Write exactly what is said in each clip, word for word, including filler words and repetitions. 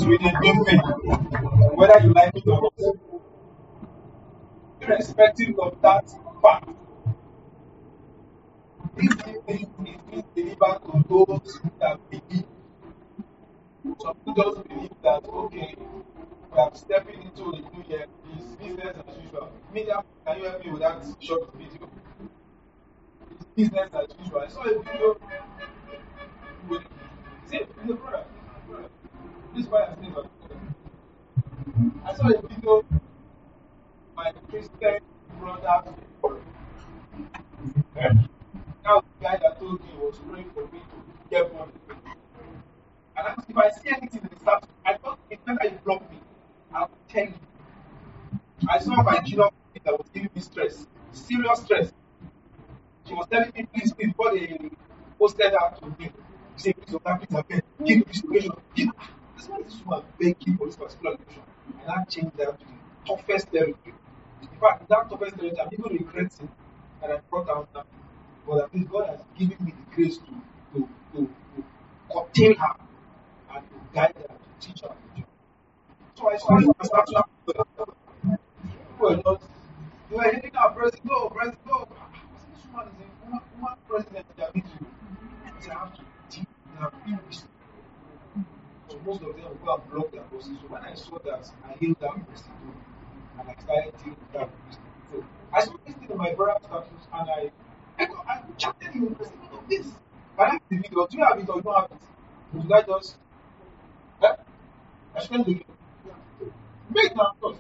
with a new thing, whether you like it or not, irrespective of that fact. This new thing is being delivered to those that believe. Some people just believe that, okay, we are stepping into a new year, it's business as usual. Media, can you help me with that short video? It's business as usual. I saw a video with, see, in the product. This is why I think I saw a video of my Christian brother. Now the guy that told me was praying for me to get born again. And I, if I see anything in the status, I thought it's better you block me. I'll tell you. I saw my junior that was giving me stress, serious stress. She was telling me, please, please, before they posted that to me, she said, please, okay, please, again, give me this location. Give me. That's why this woman begging for this particular location. And I changed that to the toughest territory. In fact, in that toughest territory, I'm even regretting that I brought out that. But at least God has given me the grace to, to, to, to contain her and to guide her, to teach her. So I started to start to people were not, they were hitting our president, go, president, go. This woman is a woman, woman president that needs you. I have to teach her, be wisdom. So most of them will go and block their bosses. So when I saw that, I hailed that president and I started dealing with that wisdom. So I saw this thing in my brother's status and I I, got, I chatted him and said, look at this. Can I have the video? Do you have it or you don't have it? Did I just eh? I spent the video. Make my course.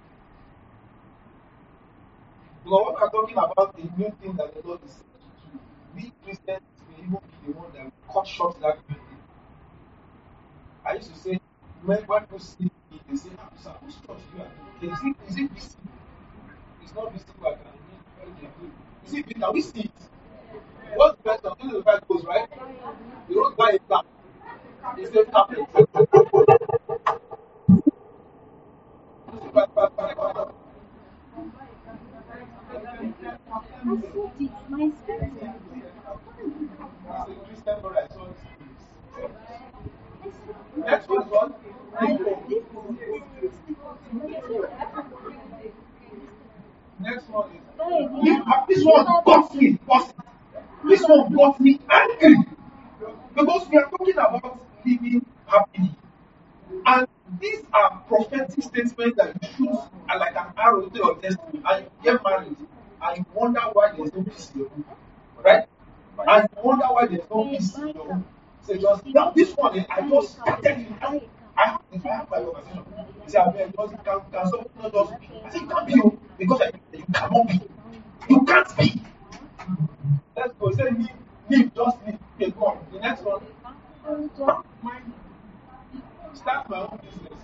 Because when we are talking about the new thing that the Lord is saying to do, we Christians may even be the one that will cut short that new thing. I used to say, when people see me, they say, ah, sir, whose church do you are? Is it, is it visible? It's not visible, I can read. Is it, can we see it? What's the best of the five goes, right? You don't buy a tap. It's a tablet. Next one is what? Next one is this one got me. This one got me angry because we are talking about living happily, and these are prophetic statements that you shoot are like an arrow to your destiny, and you get married, and you wonder why there's no peace in your home, right? And you wonder why there's no peace in your home. So just now, this one is I just started it. I have if I have my conversation. He said, I mean, just can can someone not just be? I said, you can't be you because I, you cannot be. You can't be. Let's go. Say leave, leave, just leave. Okay, go on. The next one. Start my own business.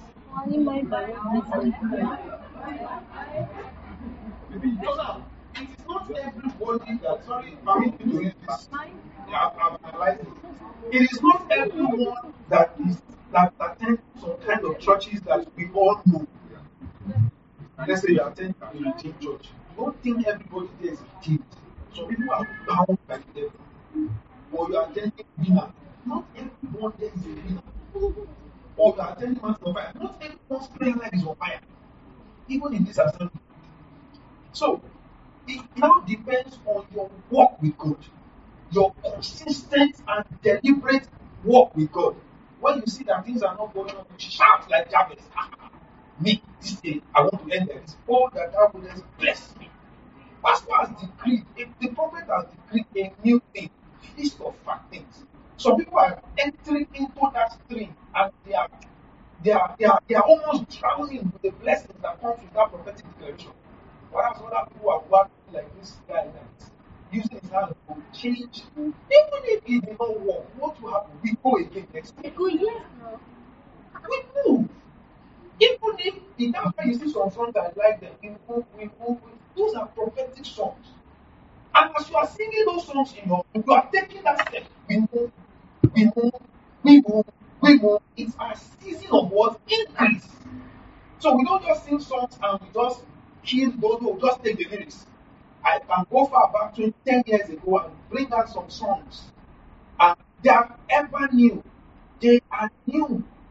No, no. It is not everybody that sorry, permit me to read this. Yeah, I've analyzed it. It is not everyone that is that attend some kind of churches that we all know. Let's say you attend a redeemed church. You don't think everybody there is redeemed. Some people are bound by the devil. Or you are attending dinner. Not everyone there is a dinner. Or you are attending mass on fire. Not everyone's prayer life is on fire. Even in this assembly. So it now depends on your walk with God. Your consistent and deliberate walk with God. When you see that things are not going on, you shout like Jabez. Me, this day, I want to end like this. Oh, that thou wouldest bless me. Pastor has decreed, if the prophet has decreed a new thing, feast of fat things. Some people are entering into that stream and they are they are they are, they are almost drowning with the blessings that comes with that prophetic declaration. Whereas other people are working like this guy that using his hand to change. Even if it did not work, what will happen? We go again next week. We go, yes, no. We move. Even if in that way you see some songs that I like them, we move, we move. Those are prophetic songs. And as you are singing those songs in your you are taking that step. We move, we move, we move, we move. It's a season of what? Increase. So we don't just sing songs and we just kill those who just take the lyrics. I can go far back to ten years ago and bring out some songs. And they are ever new. They are new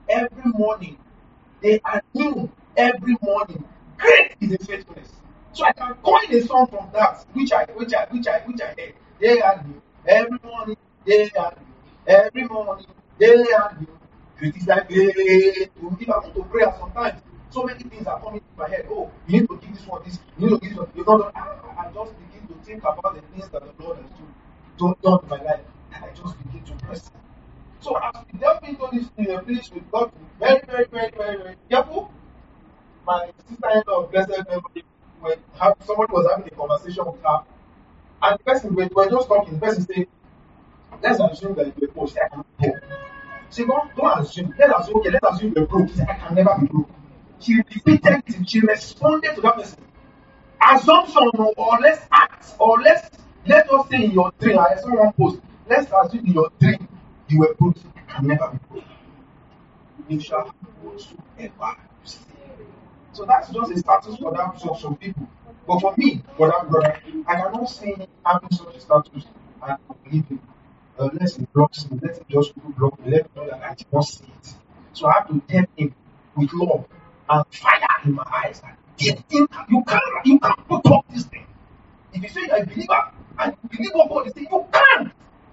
every morning. They are new every morning. Great is His faithfulness. So I can coin a song from that, which I, which I, which I, which I heard. They are new every morning. They are new every morning. They are new. Great is Thy faithfulness. If I want to pray, sometimes so many things are coming to my head. Oh, you need to give this one this. You need to give this one. You know, I, I just begin to think about the things that the Lord has done, done in my life, and I just begin to press. So as we delve into this in a place with God, very, very, very, very, very careful. My sister-in-law, blessed memory, when have, somebody was having a conversation with her, and the person, we were just talking, the person said, let's assume that you're poor. She said, I can be poor. She said, don't, don't assume. Let's assume, okay, let's assume you're broke. She said, I can never be broke. She repeated it. She responded to that person. Assumption, or let's act, or let's, let us say in your dream, I saw one post, let's assume in your dream, you were broke. I can never be broke. You shall have whatsoever you say. So that's just a status for that for some people. But for me, for that brother, I cannot see having such a status and believe him. Uh, unless he blocks me, let him just block me, let me know that I did not see it. So I have to tell him with love and fire in my eyes. This thing, you can't, you can't put up this thing. If you say you're a believer and you believe what God is saying, you can't.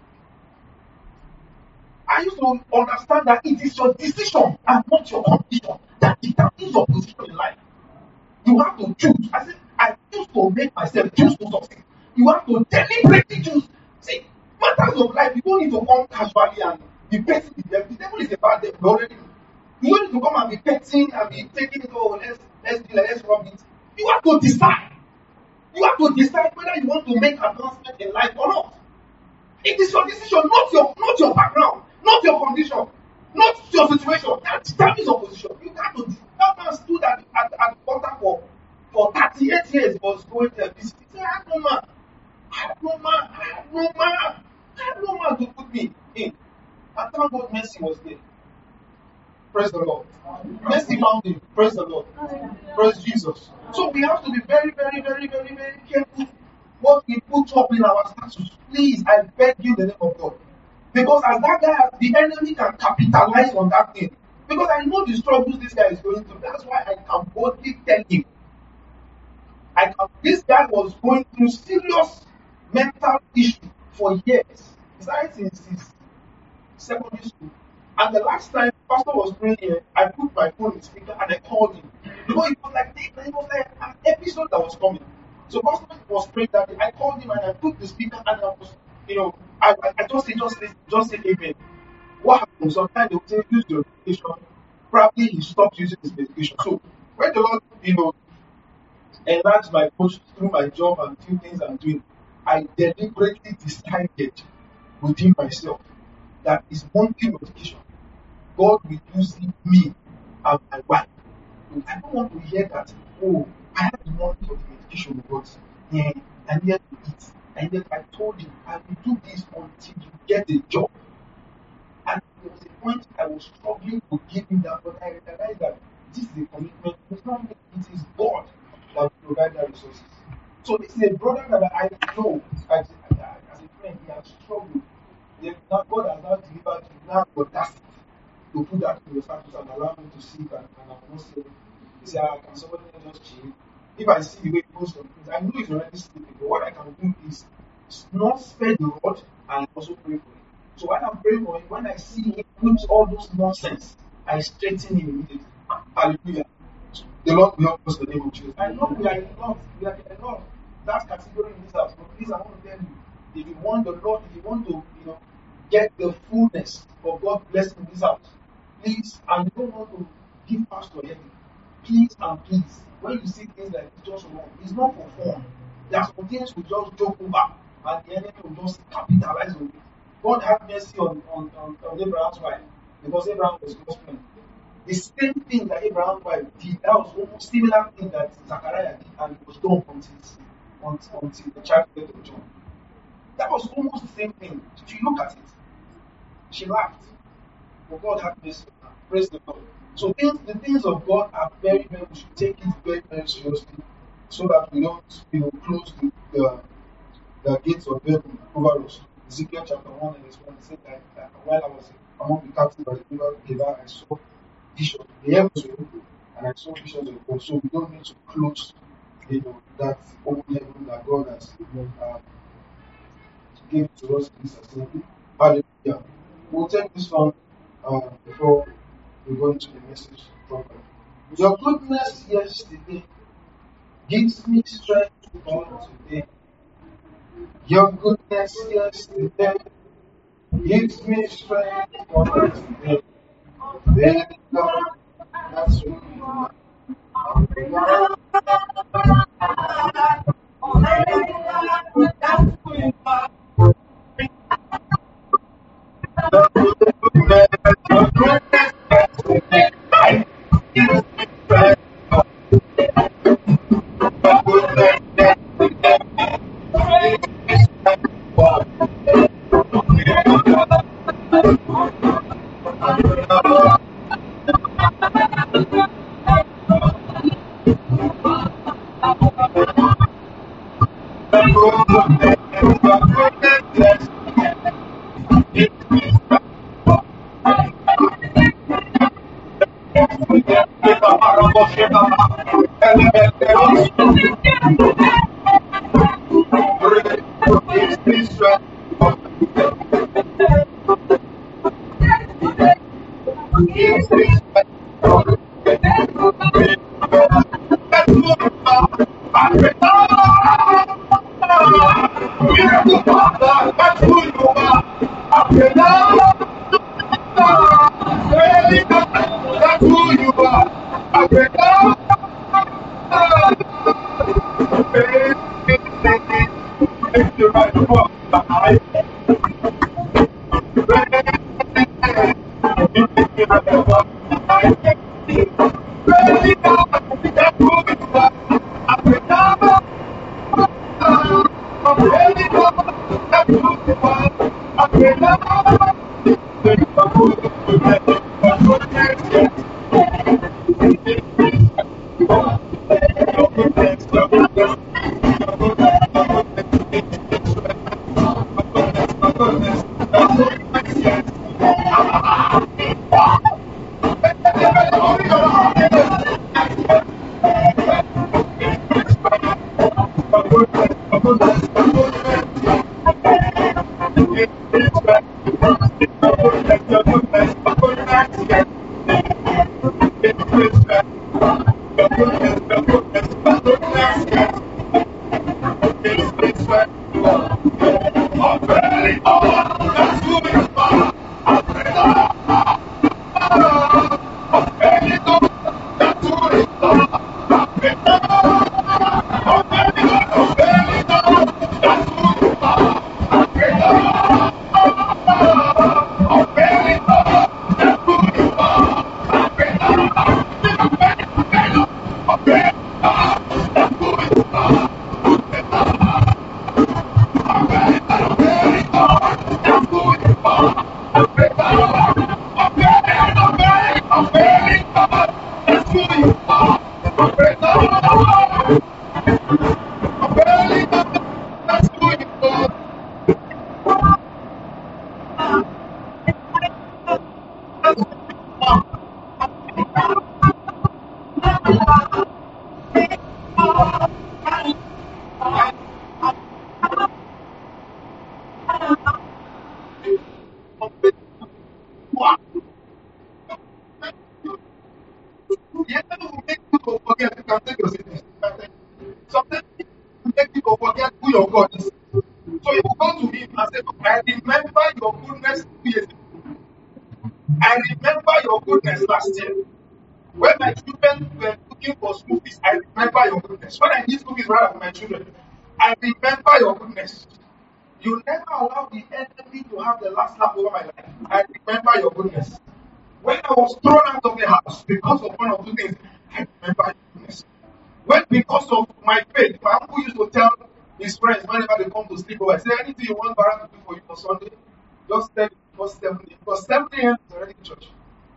I used to understand that it is your decision and not your condition that determines your position in life. You have to choose. I said, I choose to make myself choose to succeed. You have to deliberately choose. See, matters of life, you don't need to come casually and be petting the devil. The devil is a bad devil already. You don't need to come and be petting and be taking it, oh, let's, let's do it, let's rub it. You have to decide. You have to decide whether you want to make advancement in life or not. It is your decision, not your not your background, not your condition, not your situation. That determines your position. You can't do that man stood at at, at water for for thirty-eight years was going to visit. He said, I have no man. I have no man. I have no man. I have no man to put me in. And thank God mercy was there. Praise the Lord. Mercy found him. Praise the Lord. Praise Jesus. So we have to be very, very, very, very, very careful what we put up in our status. Please, I beg you in the name of God. Because as that guy, the enemy can capitalize on that thing. Because I know the struggles this guy is going through. That's why I can boldly tell him. I can, this guy was going through serious mental issue for years. He started since his secondary school. And the last time Pastor was praying here, I put my phone in speaker and I called him. You know, it was like it was like an episode that was coming. So Pastor was praying that day. I called him and I put the speaker and I was, you know, I, I, I just say, just say, just say amen. What happens? Sometimes they will say, use your medication. Probably he stopped using his medication. So when the Lord, you know, enlarged my coach through my job and few things I'm doing, I deliberately decided within myself that is monthly medication. God will use me and my wife. I don't want to hear that, oh, I have the money for the medication, but yeah, I needed to eat. And then I told him, I will do this until you get a job. And there was a point I was struggling to give him that, but I realized that this is a commitment. It's not me, it is God that will provide the resources. So this is a brother that I know as, as a friend, he has struggled. Now God has now delivered you, now the audacity to put that in your status and allow me to see that, and I'm not saying, he said, ah, can somebody just chill? If I see the way he goes from things, I know he's already sleeping, but what I can do is not spare the rod and also pray for him. So when I'm praying for him, when I see him put all those nonsense, I straighten him immediately. Hallelujah. The Lord will help us in the name of Jesus. I know we are enough, we are enough. That category in this house, but please, I want to tell you, if you want the Lord, if you want to, you know, get the fullness of God's blessing in this house, please, and you don't want to give pastor anything, please and please, when you see things like this, just wrong. It's not for fun. There are some things we just joke over, and the enemy will just capitalize on it. God had mercy on, on, on, on Abraham's wife, because Abraham was God's friend. The same thing that Abraham's wife did, that was almost similar thing that Zachariah did, and it was done until, until, until the child birth of John. That was almost the same thing. If you look at it, she laughed. But God had mercy on her. Praise the Lord. So things, the things of God are very, very, we should take it very, very seriously, so that we don't, you know, close the, the, the gates of heaven over us. Ezekiel chapter one and verse one said that, that while I was among the captives by the river Geba, I saw vision. The heavens were open, and I saw visions of God. So we don't need to close, you know, that open heaven that God has um, given to us in this assembly. Hallelujah. We'll take this song um, before we go into the message properly. Your goodness yesterday gives me strength to go today. Your goodness yesterday gives me strength for today. There God, that's who you are. That's who you are. That's who you are. Sometimes it will make you forget who your God is. So you go to him and say, I remember your goodness two years ago. I remember your goodness last year. When my children were looking for school fees, I remember your goodness. When I need school fees rather for my children, I remember your goodness. You never allow the enemy to have the last laugh over my life. I remember your goodness. When I was thrown out of the house because of one or two things, I remember your goodness. When because of my faith, my uncle used to tell his friends whenever they come to sleep over, I say anything you want Barak to do for you for Sunday, just tell me before seven a.m. Because seven a.m. is already in church.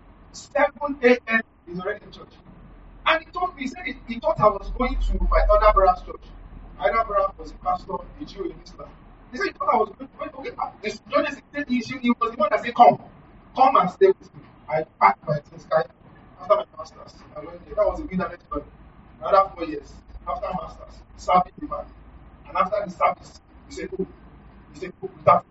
seven a.m. is already in church. And he told me, he said he, he thought I was going to my other brother's church. My other brother was a pastor, a Jew in Islam. He said he thought I was going to, okay, this Jonas said he, he was the one that said, come, come and stay with me. I packed my things, masters. I went there. That was a wilderness journey. Another four years after masters, serving the man. And after the service, he said, "Oh, he said, oh, that."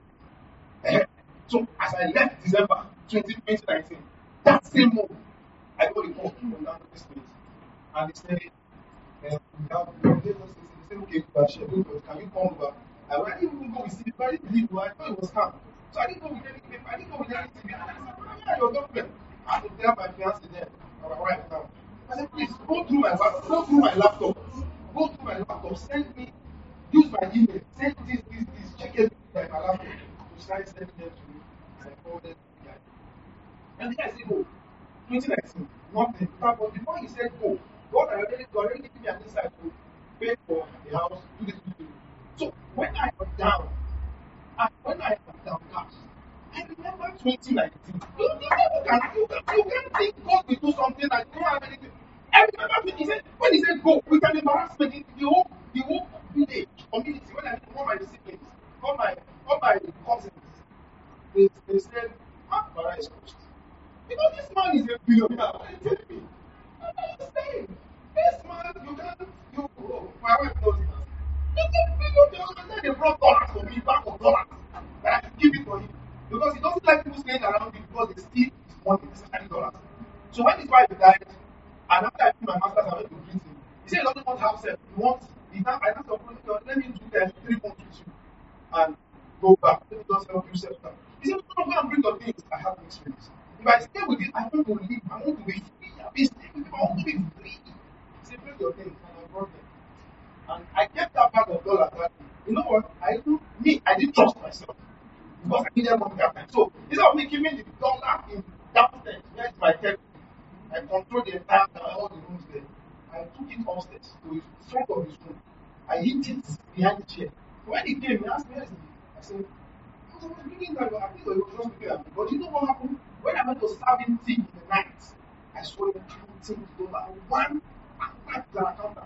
So as I left December twenty nineteen, that same month, I got a call from down to this place, and they said, um, we have they said, "Okay, you are scheduled, but can you come over?" I went, I didn't even go with Steve, I didn't believe, I thought it was calm. So I didn't go with anything, I didn't go with anything. I said, "Yeah, your girlfriend." I had to tell my fiance then, our wife now. I said, "Please go through my go through my laptop, go through my laptop, send me, use my email, send this, this, this, check everything like my laptop." So started sending them to me, and I forwarded to the guy. And the guy said, "Go." twenty nineteen, nothing. But before he said go, God had already, God already given me an insight to pay for the house, do this, do this. So when I was down, and when I was down cash, I remember twenty nineteen. You, you, you, can, you, can, you can think God will do something that you don't have anything. I remember when he said, when he said go, we can embarrass me, the whole, the whole village, community, when I all my siblings, all my, all my cousins, they, they said, "Ah, Father is cursed." Because this man is a billionaire. I'm telling you. I'm not saying. This man, you can't, you, oh, my wife knows this. You can billionaire. And then they brought dollars for me, back of dollars. And I give it for him. Because he doesn't like people staying around him because they steal his money, especially dollars. So when his wife died, and after I did my master's, I went to greet him. He said he doesn't want to have sex. He wants, he now, I asked him, let me do that three months with you. And go back. Let me just help you settle down. He said, "No, go and bring your things." I have mixed feelings. If I stay with you, I want to live. I want to be free. I'll be staying with you. I want to be free. He said, "Bring your things." And I brought them. And I kept that bag of dollars that day. You know what? I do me, I didn't trust myself. Because I needed money that time. So instead of me keeping the dollar in downstairs, where is my table? I controlled the entire all the rooms there. I took it upstairs to the front of his room. I hid it behind the chair. So when he came, he asked me, "Where is it?" I said, "I was thinking that I think it was just looking at me." But you know what happened? When I went to serving tea in the night, I saw him counting the dollar one after the counter.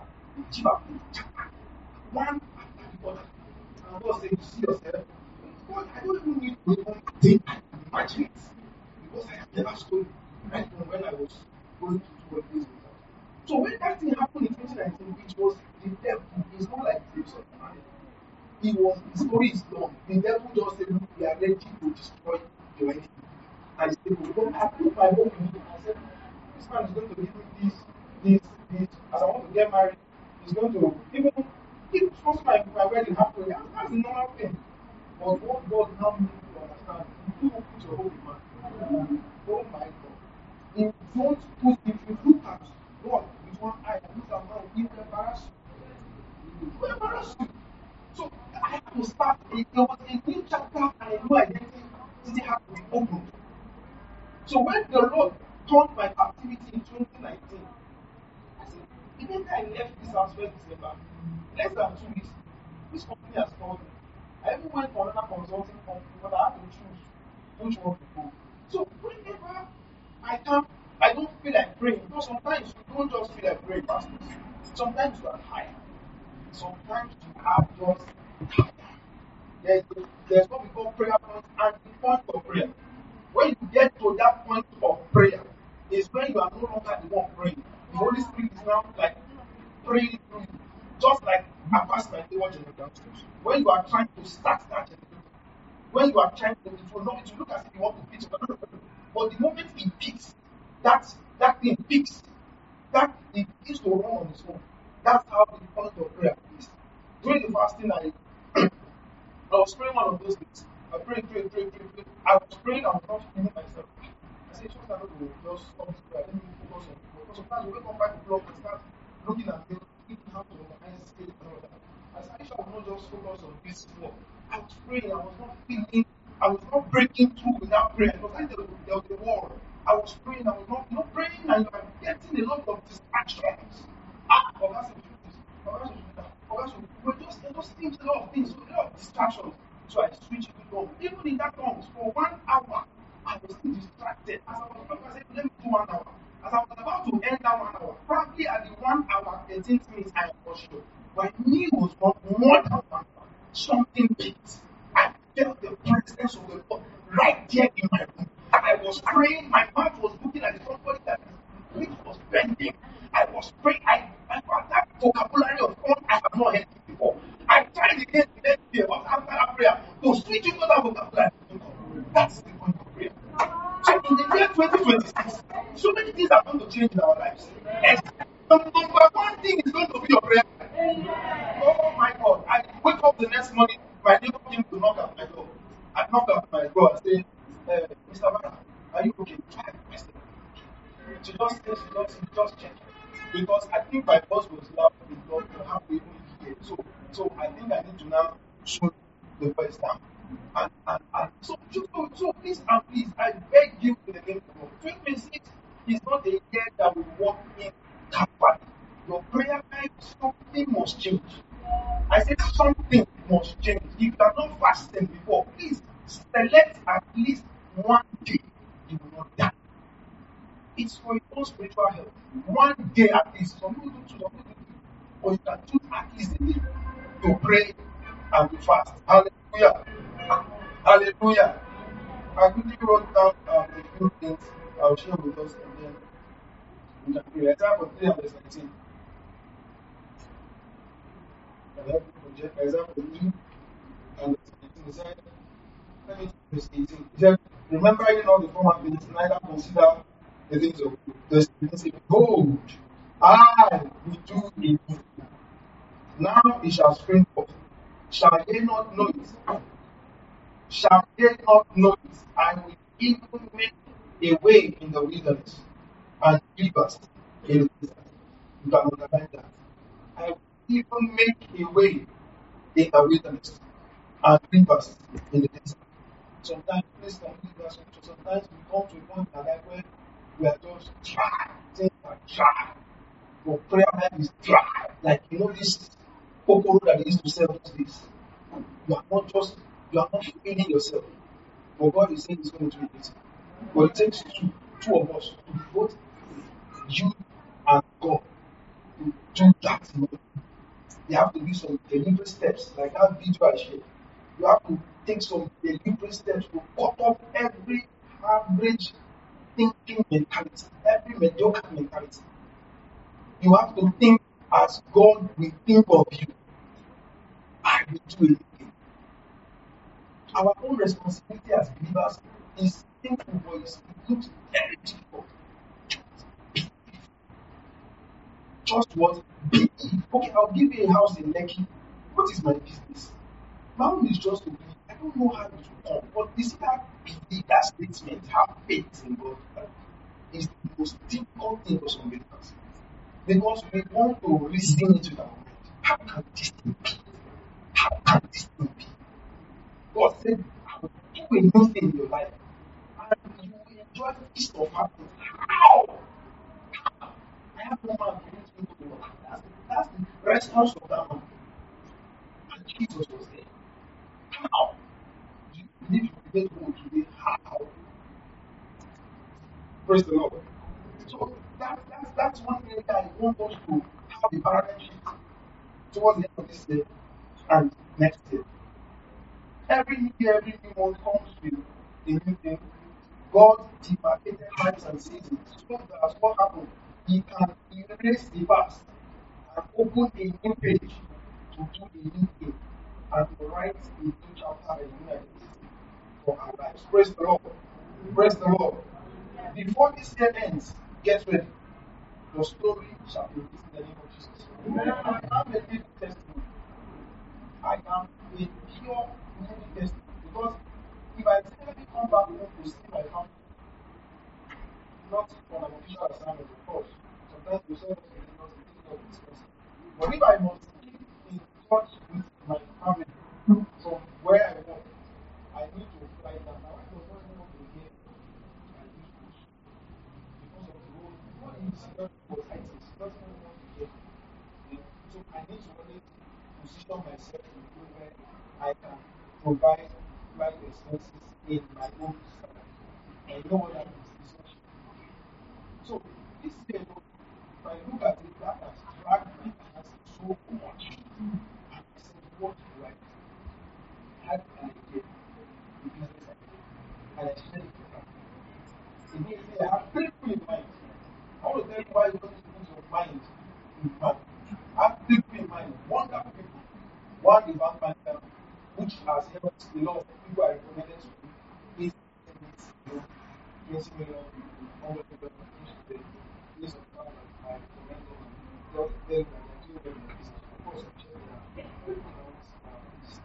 One after the other. And I was saying, "You see yourself? God, I don't even need to even think I can imagine it. Because I have never stolen right from when I was going to do what this was." So when that thing happened in twenty nineteen, which was the devil, it's not like grapes of the man. It was, the story is long. The devil just said, "Look, we are ready to destroy your enemy." And he said, "Well, I put my hope in him." I said, "This man is going to give me this, this, this. As I want to get married, he's going to, even if trust my, my wedding happening, that's, that's a normal thing." But what God now needs to understand, you don't put your hope in man. Oh my God. If you don't put, if you look at God with one eye and look at man, he will embarrass you. He will embarrass you. So I had to start, there was a new chapter and a new identity had to be opened. So when the Lord turned my captivity in twenty nineteen, I said, immediately I left this house first December, less than two weeks, this company has called me. I even went for another consulting company, but I had to choose which one to go. So whenever I come, I don't feel like praying, because sometimes you don't just feel like praying, Pastor. Sometimes you are tired. Sometimes you are just tired. There's, there's what we call prayer point and the point of prayer. When you get to that point of prayer, is when you are no longer the one praying. The Holy Spirit is now like praying through you. Just like I passed my day watching the downstairs. When you are trying to start that generator, when you are trying to, it will not, it will look as if you want to pitch, but the moment it peaks, that that thing peaks, that it begins to run on its own. That's how the point of prayer is. During the fasting, I I was praying one of those things. I prayed, prayed, prayed, prayed, prayed. I was praying, I was not feeling myself. I said, just I don't know, just stop this prayer. Let me focus on it. Because sometimes we wake up five o'clock and start looking at things, thinking how to organize stage and all that. I said, I should not just focus on this more. I was praying, I was not feeling, I was not breaking through without prayer. It was like there was, there was a war. I was praying, I was not, you know, praying, and I'm getting a lot of distractions. Ah, for that's we're just, there just seems a lot of things, a lot of distractions. So I switched it on. Even in that tongues, for one hour, I was still distracted. As I was about to say, let me do one hour. As I was about to end that one hour, probably at the one hour, thirteen minutes, I was sure. My knee was not more than one hour. Something picked. I felt the presence of the Lord right there in my room. I was praying, my mouth was looking like somebody that which was bending. I was praying. I, I found that vocabulary of God I have not heard it before. I tried again the next day or after that prayer to switch into that vocabulary. That's the point of prayer. So in the year twenty twenty-six, so many things are going to change in our lives. And the number one thing is going to be your prayer. Oh my God. I wake up the next morning, my neighbor came to knock at my door. I knock at my door and say, uh, Mister Mara, are you okay? I said, she just said, she just, she just checked. Because I think my boss was loud because you have to even hear. So, so I think I need to now show the voice down. And, and, and so, so, so please and please, I beg you in the name of God. twenty twenty-six is not a year that we walk in casually. Your prayer life, something must change. I said something must change. If you are not fasting before, please select at least one day you will not die. It's for your own spiritual health. One day at least. Some people do two, some people do three. But you can choose at least a day to pray and to fast. Hallelujah. Hallelujah. I quickly wrote down um, a few things I'll share with us and then we can pray. Example three and verse nineteen. Example three and verse nineteen. He said, let me verse eighteen. He said, remember you know the former things, neither consider the things of the things. Behold, I will do a new thing. Now it shall spring forth. Shall ye not know it? Shall ye not know it? I will even make a way in the wilderness and rivers in the desert. You can underline that. I will even make a way in the wilderness and rivers in the desert. Sometimes, please complete that scripture. Sometimes we come to a point in our life where we are just dry. Things are dry. Your prayer life is dry. Like, you know, this kokoro that they used to sell those days. You are not just, you are not feeding yourself. But God is saying He's going to do it. But it takes two, two of us to both you and God to do that. You know. You have to do some deliberate steps, like that video I shared. You have to take some deliberate steps to cut off every average thinking mentality, every mediocre mentality. You have to think as God will think of you. I will do anything. Our own responsibility as believers is simple, but it looks very difficult. Just what? Believe. Okay, I'll give you a house in Lekki. What is my business? My own is just to believe. I don't know how it will come, but you see that believe, that statement, have faith in God, is the most difficult thing for some believers. Because we want to reason it with our mind. How can this thing be? How can this thing be? God said, I will do a new thing in your life. And you will enjoy the feast of happiness. How? I have no man to use me to do that. That's the response of that man. And Jesus was there. How? Do you believe you get home today? How? Praise the Lord. So that, that's, that's one thing that I want us to have a paradigm shift towards the end of this year and next year. Every new year, every new month comes with a new thing. God demarcated times and seasons so that what happened, He can erase the past and open a new page to do a new thing and to write a new chapter and a new identity for our lives. Praise the Lord. Praise the Lord. Before this year ends, get ready. Your story shall be written in the name of Jesus. I am a living testimony. I am a pure living testimony. Because if I tell me come back home to see my family, not on an official assignment, of course, sometimes we say that it's not a expensive. But if I must keep in touch with my family from where I work, I need to fly down. My wife does not even want to hear I use coach because of the road. What is was I T? She doesn't even want to hear. You know? So I need to always position myself in a way where I can provide flight expenses in my own salary. And you know what that is? It's not cheap. So this year, if I look at it, that has dragged my finances so much. And I said, what do I do? I had an idea, the business idea, and I shared it with her. Immediately, I have three people in mind. I want to tell you why just put your mind in mind. Have people in mind, wonderful people. One is Van Panther, which has helped a lot of people are recommended to me. He's you know, twenty million people, one hundred million people today. Based on how I recommend them and tell them that they're doing well in the business. Of course, I'm checking their accounts, uh,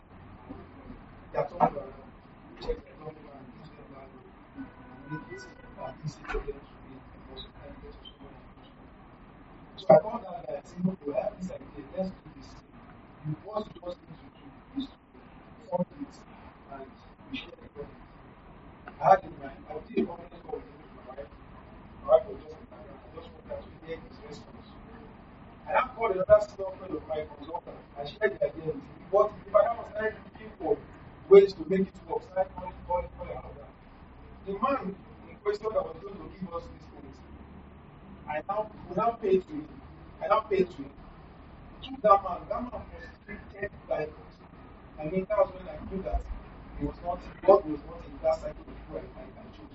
their turnover around, check their turnover and give them value and make it uh, easy for them to be also kind of get to someone and do something. So I called that guy and said, no, I have this idea, let's do this. You what you just need to do is to fund it and we share the profit. I had in mind, I did a conference call with my wife. My wife was just in the background. I just wanted to hear his response. And I called another senior friend of mine, consultant. I shared the idea with him. But the father was started looking for ways to make it work, started calling, calling, calling, and all that. The man in question that was going to give us this policy, I now, we now paid to him. I now paid to him. Took that man, that man was treated like, I mean, that was when I knew that he was not, God was not in that cycle of people I, I chose.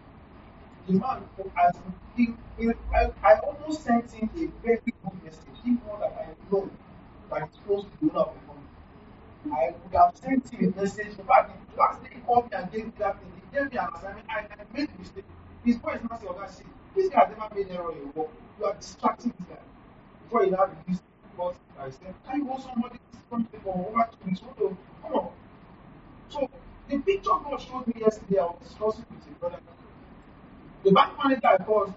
The man, as he, he, I, I almost sent him a very good message, even more that I know that is close to the owner of the company. I would have sent him a message. In fact, the last day he called me and gave me that thing, he gave me an assignment. I, I made a mistake. His voice now said, "Oh, see, this guy has never made error in your work. You are distracting this guy." Before he now released what I said, "Can you hold somebody something for over two weeks? Hold on, come on." So the picture God showed me yesterday, I was discussing with a brother. The bank manager I called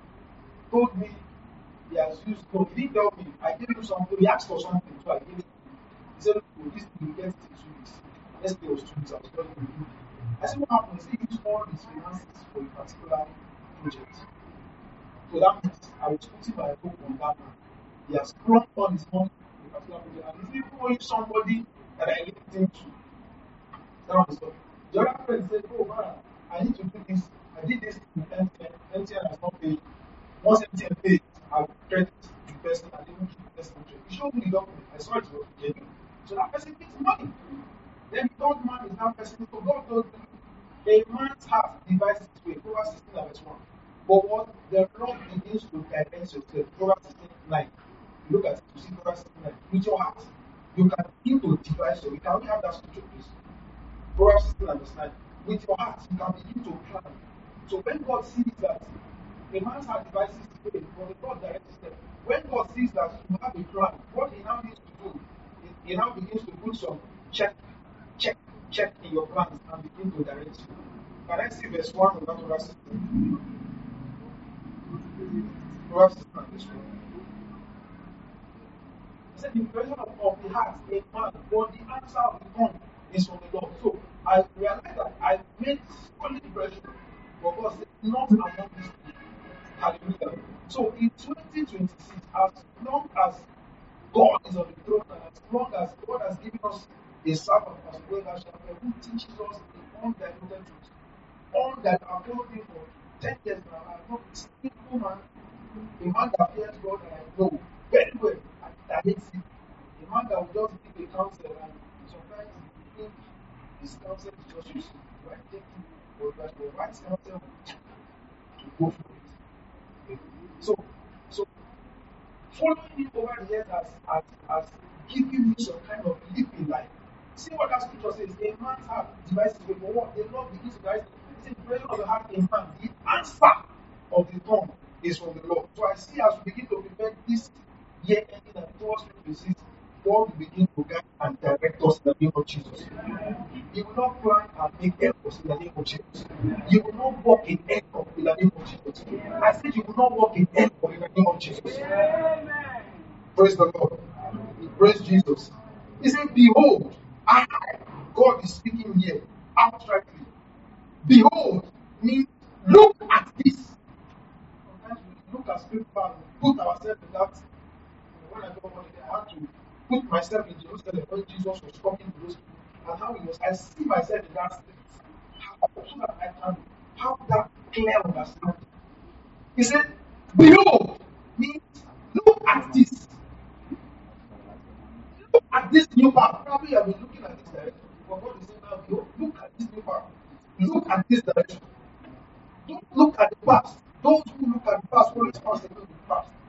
told me he has used, no, he didn't tell me. I gave him something, he asked for something, so I gave it to him. He said, "Oh, this thing will get it in two weeks." Yesterday was two weeks, I was telling him. I said, "What happens? He used all his finances for a particular project." So that means I was putting my hope on that man. He has thrown all his money in a particular project, and he's even owing somebody that I linked him to. That was the The other friend said, "Oh man, I need to do this. I did this in M T N. M T N has not paid. Once M T N pays, I will credit the person and even keep the person check." He showed me the document. I saw it was genuine. So that person takes money. Then the third man is that person. So God told me, a man's heart divides his way. Proverbs sixteen verse one. But what the Lord begins to direct yourself. Proverbs sixteen nine. You look at it, you see Proverbs sixteen nine. With your heart, you can begin to devise yourself. Can we have that scripture, please? Proverbs sixteen verse nine. With your heart, you can begin to plan. So when God sees that a man's heart devises his way, but the God directs his step. When God sees that you have a plan, what he now needs to do is he now begins to put some check, check, check in your plans and begin to direct you. Can I see verse one of that Proverbs sixteen? Proverbs sixteen verse one. He said, "The impression of, of the heart, a man, but the answer of the tongue is from the Lord." So I realized that I made solid impression, but God said, "Not among these people." Hallelujah. So in twenty twenty-six, as long as God is on the throne and as long as God has given us a servant as well as shepherd who teaches us the undiluted truth, all that I've told him for ten years now, I know a simple man, a man that fears God and I know very well, and that hates him. A man that will just give a counsel and sometimes you think his counsel is just useful. You are taking or you are the right counsel to go for it. So, so following him over the years has, has, has given me some kind of leap in life. See what that scripture says: a man's heart divides his way, but what the Lord begins to divide. It's the impression of the heart in man. The answer of the tongue is from the Lord. So I see as we begin to prepare this year ending and towards twenty twenty-six, God will begin to guide and direct us in the name of Jesus. You will not plan and make efforts in the name of Jesus. You will not walk in error in the name of Jesus. I said you will not walk in error in the name of Jesus. Amen. Praise the Lord. Praise Jesus. He said, "Behold, I, God is speaking here abstractly. Behold means look at this." Sometimes we look at scripture and put ourselves in that. When I go over there, I had to put myself in Jerusalem when Jesus was talking to those people and how he was. I see myself in that state. How so that I can have that clear understanding. He said, "Behold means look at this. Look at this new path." Probably I've been looking at this direction. But God is saying now, behold, look at this new path. Look at this direction. Don't look at the past. Those who look at the past always pass away with the past.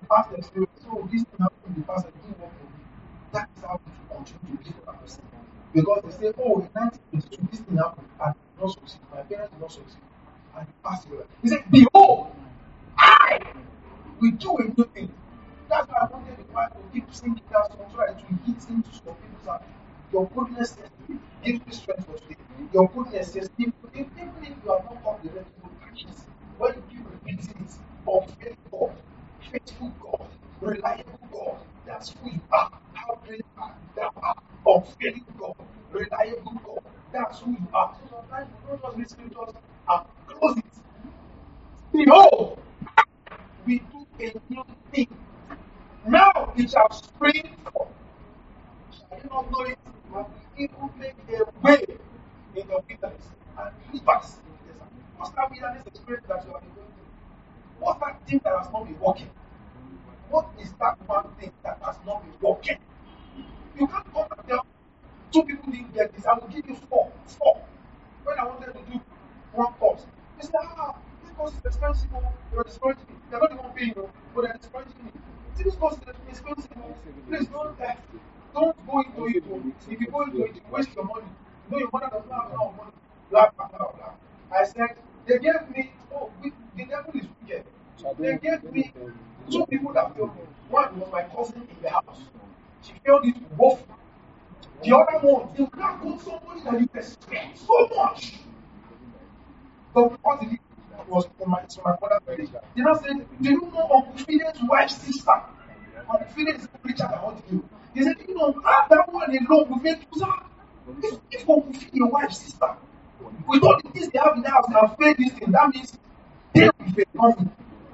past experience. So this thing happened in the past and it didn't work for me. That is how it will continue to be for that person. Because they say, oh, in nineteen twenty-two, this thing happened and I did not succeed. My parents did not succeed. And he passed away. He said, behold, I will do a new thing. That's why I wanted the Bible to keep singing that song so that it will hit into some people's heart. Your goodness yesterday gives me strength for today. Your goodness yesterday, even if you have not come the rest, you will catch it. When you keep repeating it, unfaithful God, faithful God, reliable God, that's who you are. How great are thou art, unfaithful God, reliable God, that's who you are. So sometimes you don't just read scriptures and close it. Behold, we do a new thing. Now it shall spring forth. Shall you not know it? And we even make a way in the wilderness and rivers in the desert. What's that wilderness experience that you have been going through? What's that thing that has not been working? What is that one thing that has not been working? You can't come and tell two people didn't get this. I will give you four. Four. When I wanted to do one course, they said, ah, this course is expensive. You're discouraging me. They're not even paying you, but they're discouraging me. See, this course is expensive. Please don't, uh, don't go into it. If you go into it, you waste your money. You know your mother does not have enough money. Blah, blah, blah, blah. I said, they gave me, oh, we, the devil is wicked. They gave me two people that failed me. One was my cousin in the house. She failed it both. The other one, you can't go somebody that you respect so much. But because it was from my, from my mother's marriage, they now said, do you know Uncle Phineas' wife's sister? Uncle Phineas is a preacher that wants to do. He said, you know, ah, that one alone will make you sad. If, if Uncle Phineas, your wife's sister, with all the things they have in the house, they have failed this thing, that means they will fail nothing.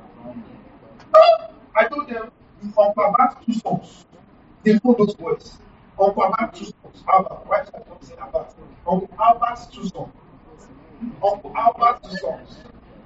I told them, Uncle Abbat's two sons, they know those boys. Uncle Abbat's two sons, Albert, why should I not say Albert? Uncle Albert's two sons. Uncle Albert's two sons.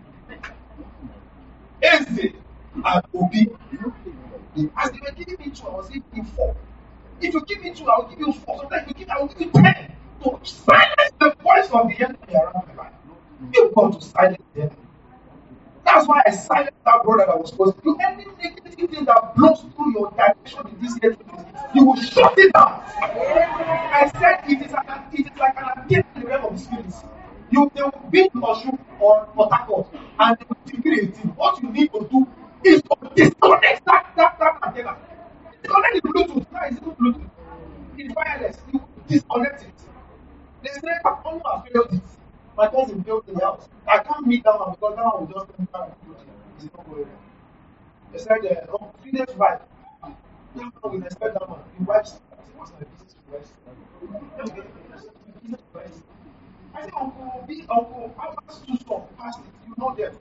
Eze and Obi. As they were giving me two, I was giving four. If you give me two, I will give you four. Sometimes you give, I will give you ten. To silence the voice of the enemy around my life. You've got to silence the enemy. That's why I silenced that brother that was supposed to do any negative thing that blows through your direction in this year. You will shut it down. I said it is, an, it is like an attack in the realm of the spirits. You they will beat Oshu or Port Harcourt and they will decree a thing. What you need to do is to disconnect that that that antenna. Disconnect the Bluetooth. Now it's even Bluetooth. It's wireless. You disconnect it. They say I almost have failed it. My cousin failed in the house. I can't meet that one because that one will just enter and do it. It's not going on. They said, uh, oh, Phineas' wife. That one will expect that one. The wife's what's my business with wife? I said, Uncle B, Uncle, how much two sons past it? You know them.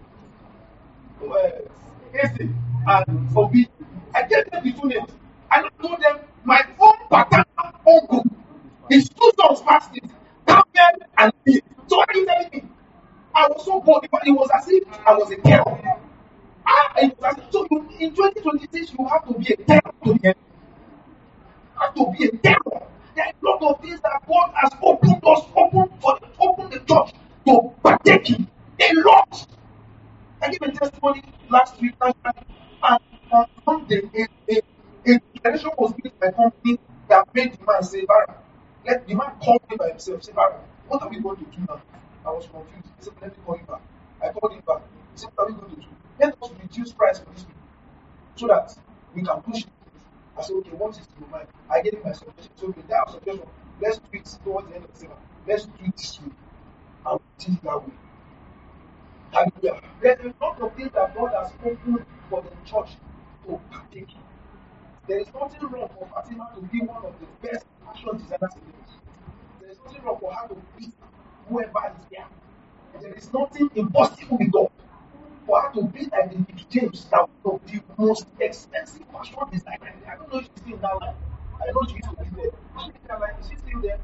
Uh, Eze and Obi. I gave them the two names. I told them my own paternal uncle. His two sons past it. Daniel and me. So what are you telling me? I was so bored. It was as if I was a terror. Ah, it was as if, so you, in twenty twenty-six, you have to be a terror to the enemy. You have to be a terror. There are a lot of things that God has opened us, opened for opened the church to partake in. A lot. I gave a testimony last week, and on Monday, a, a, a declaration was made by a company that made the man say, Baron, let the man call me by himself, say, Baron, what are we going to do now? I was confused. He said, let me call you back. I called him back. He said, what are we going to do? Let us reduce price for this week so that we can push it. I said, okay, what is your mind? I gave him my suggestion. So, okay, that suggestion, let's do it towards the end of the summer. Let's do it this week. I will do it that way. Hallelujah. There's a lot of things that God has opened for the church to partake in. There is nothing wrong for Fatima to be one of the best fashion designers in the world. There is nothing wrong for her to beat whoever is there. There is nothing impossible with God. For her to be like the Nick James, that was the most expensive fashion designer. I don't know if she's still in that line. I know she used to be there. Is she in that line? Is she still there?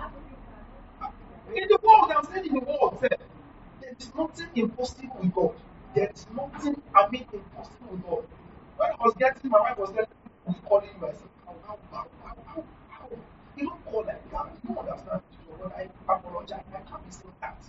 In the world, I'm saying in the world, there is nothing impossible with God. There is nothing, I mean, impossible with God. When I was getting, my wife was getting me calling you, I said, how, how, how, how, how, how? You don't call like that. You don't understand. But I apologize. I can't be saying that.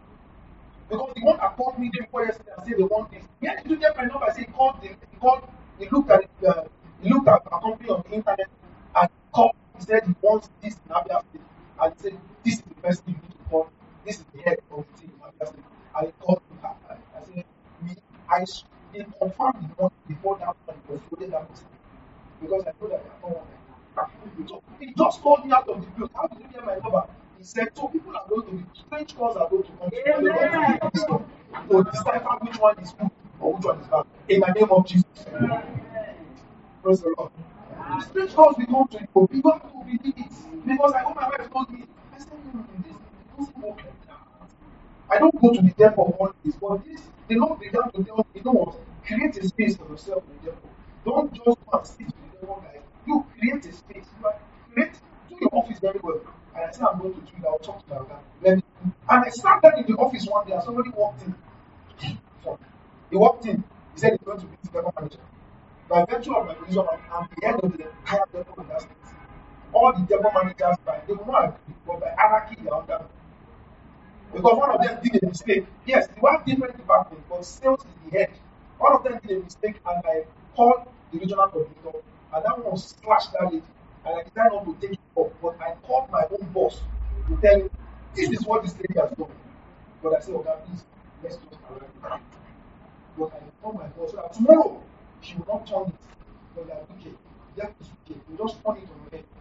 Because the one that called me the before yesterday and said they want this. Where did you get my number? I said he called, the, he called He looked at it, uh, he looked at a company on the internet and called. He said he wants this in Abia State. And he said, this is the person you need to call. This is the head of the team in Abia State. And he called me back. I I said, me, I s- he confirmed the one before that one was voted that person. Because I know that I don't want to. So he just called me out of the blue. How did you get my number? He said, so people are going to be, strange calls are going to come to you. They're going to take this one to decipher which one is good or which one is bad. In the name of Jesus. Praise the Lord. Strange calls will come to you. You have to believe it. Because I know my wife told me, I said, no, no, this it doesn't work like that. I don't go to the depth of all this, but this, the Lord began to tell me, you know what? Create a space for yourself in the devil. Don't just go and sit with the devil guy. You create a space. You are, create, do your office very well. And I said, I'm going to do it. I'll talk to my guy. Let me. And I sat there in the office one day and somebody walked in. He walked in. He said he's going to be the devil manager. By virtue of my position, I'm the head of the entire devil in that state. All the devil managers, by they will not agree, but by hierarchy, they are under me. Because one of them did a mistake. Yes, they were different departments, but sales is the head. One of them did a mistake, and I called the regional coordinator, and that one slashed that lady. And I decided not to take it off, but I called my own boss to tell him, this is what this lady has done. But I said, okay, please, let's just allow it. But I told my boss so that tomorrow she will not turn it. But like, okay, that is okay. You just turn it on your head.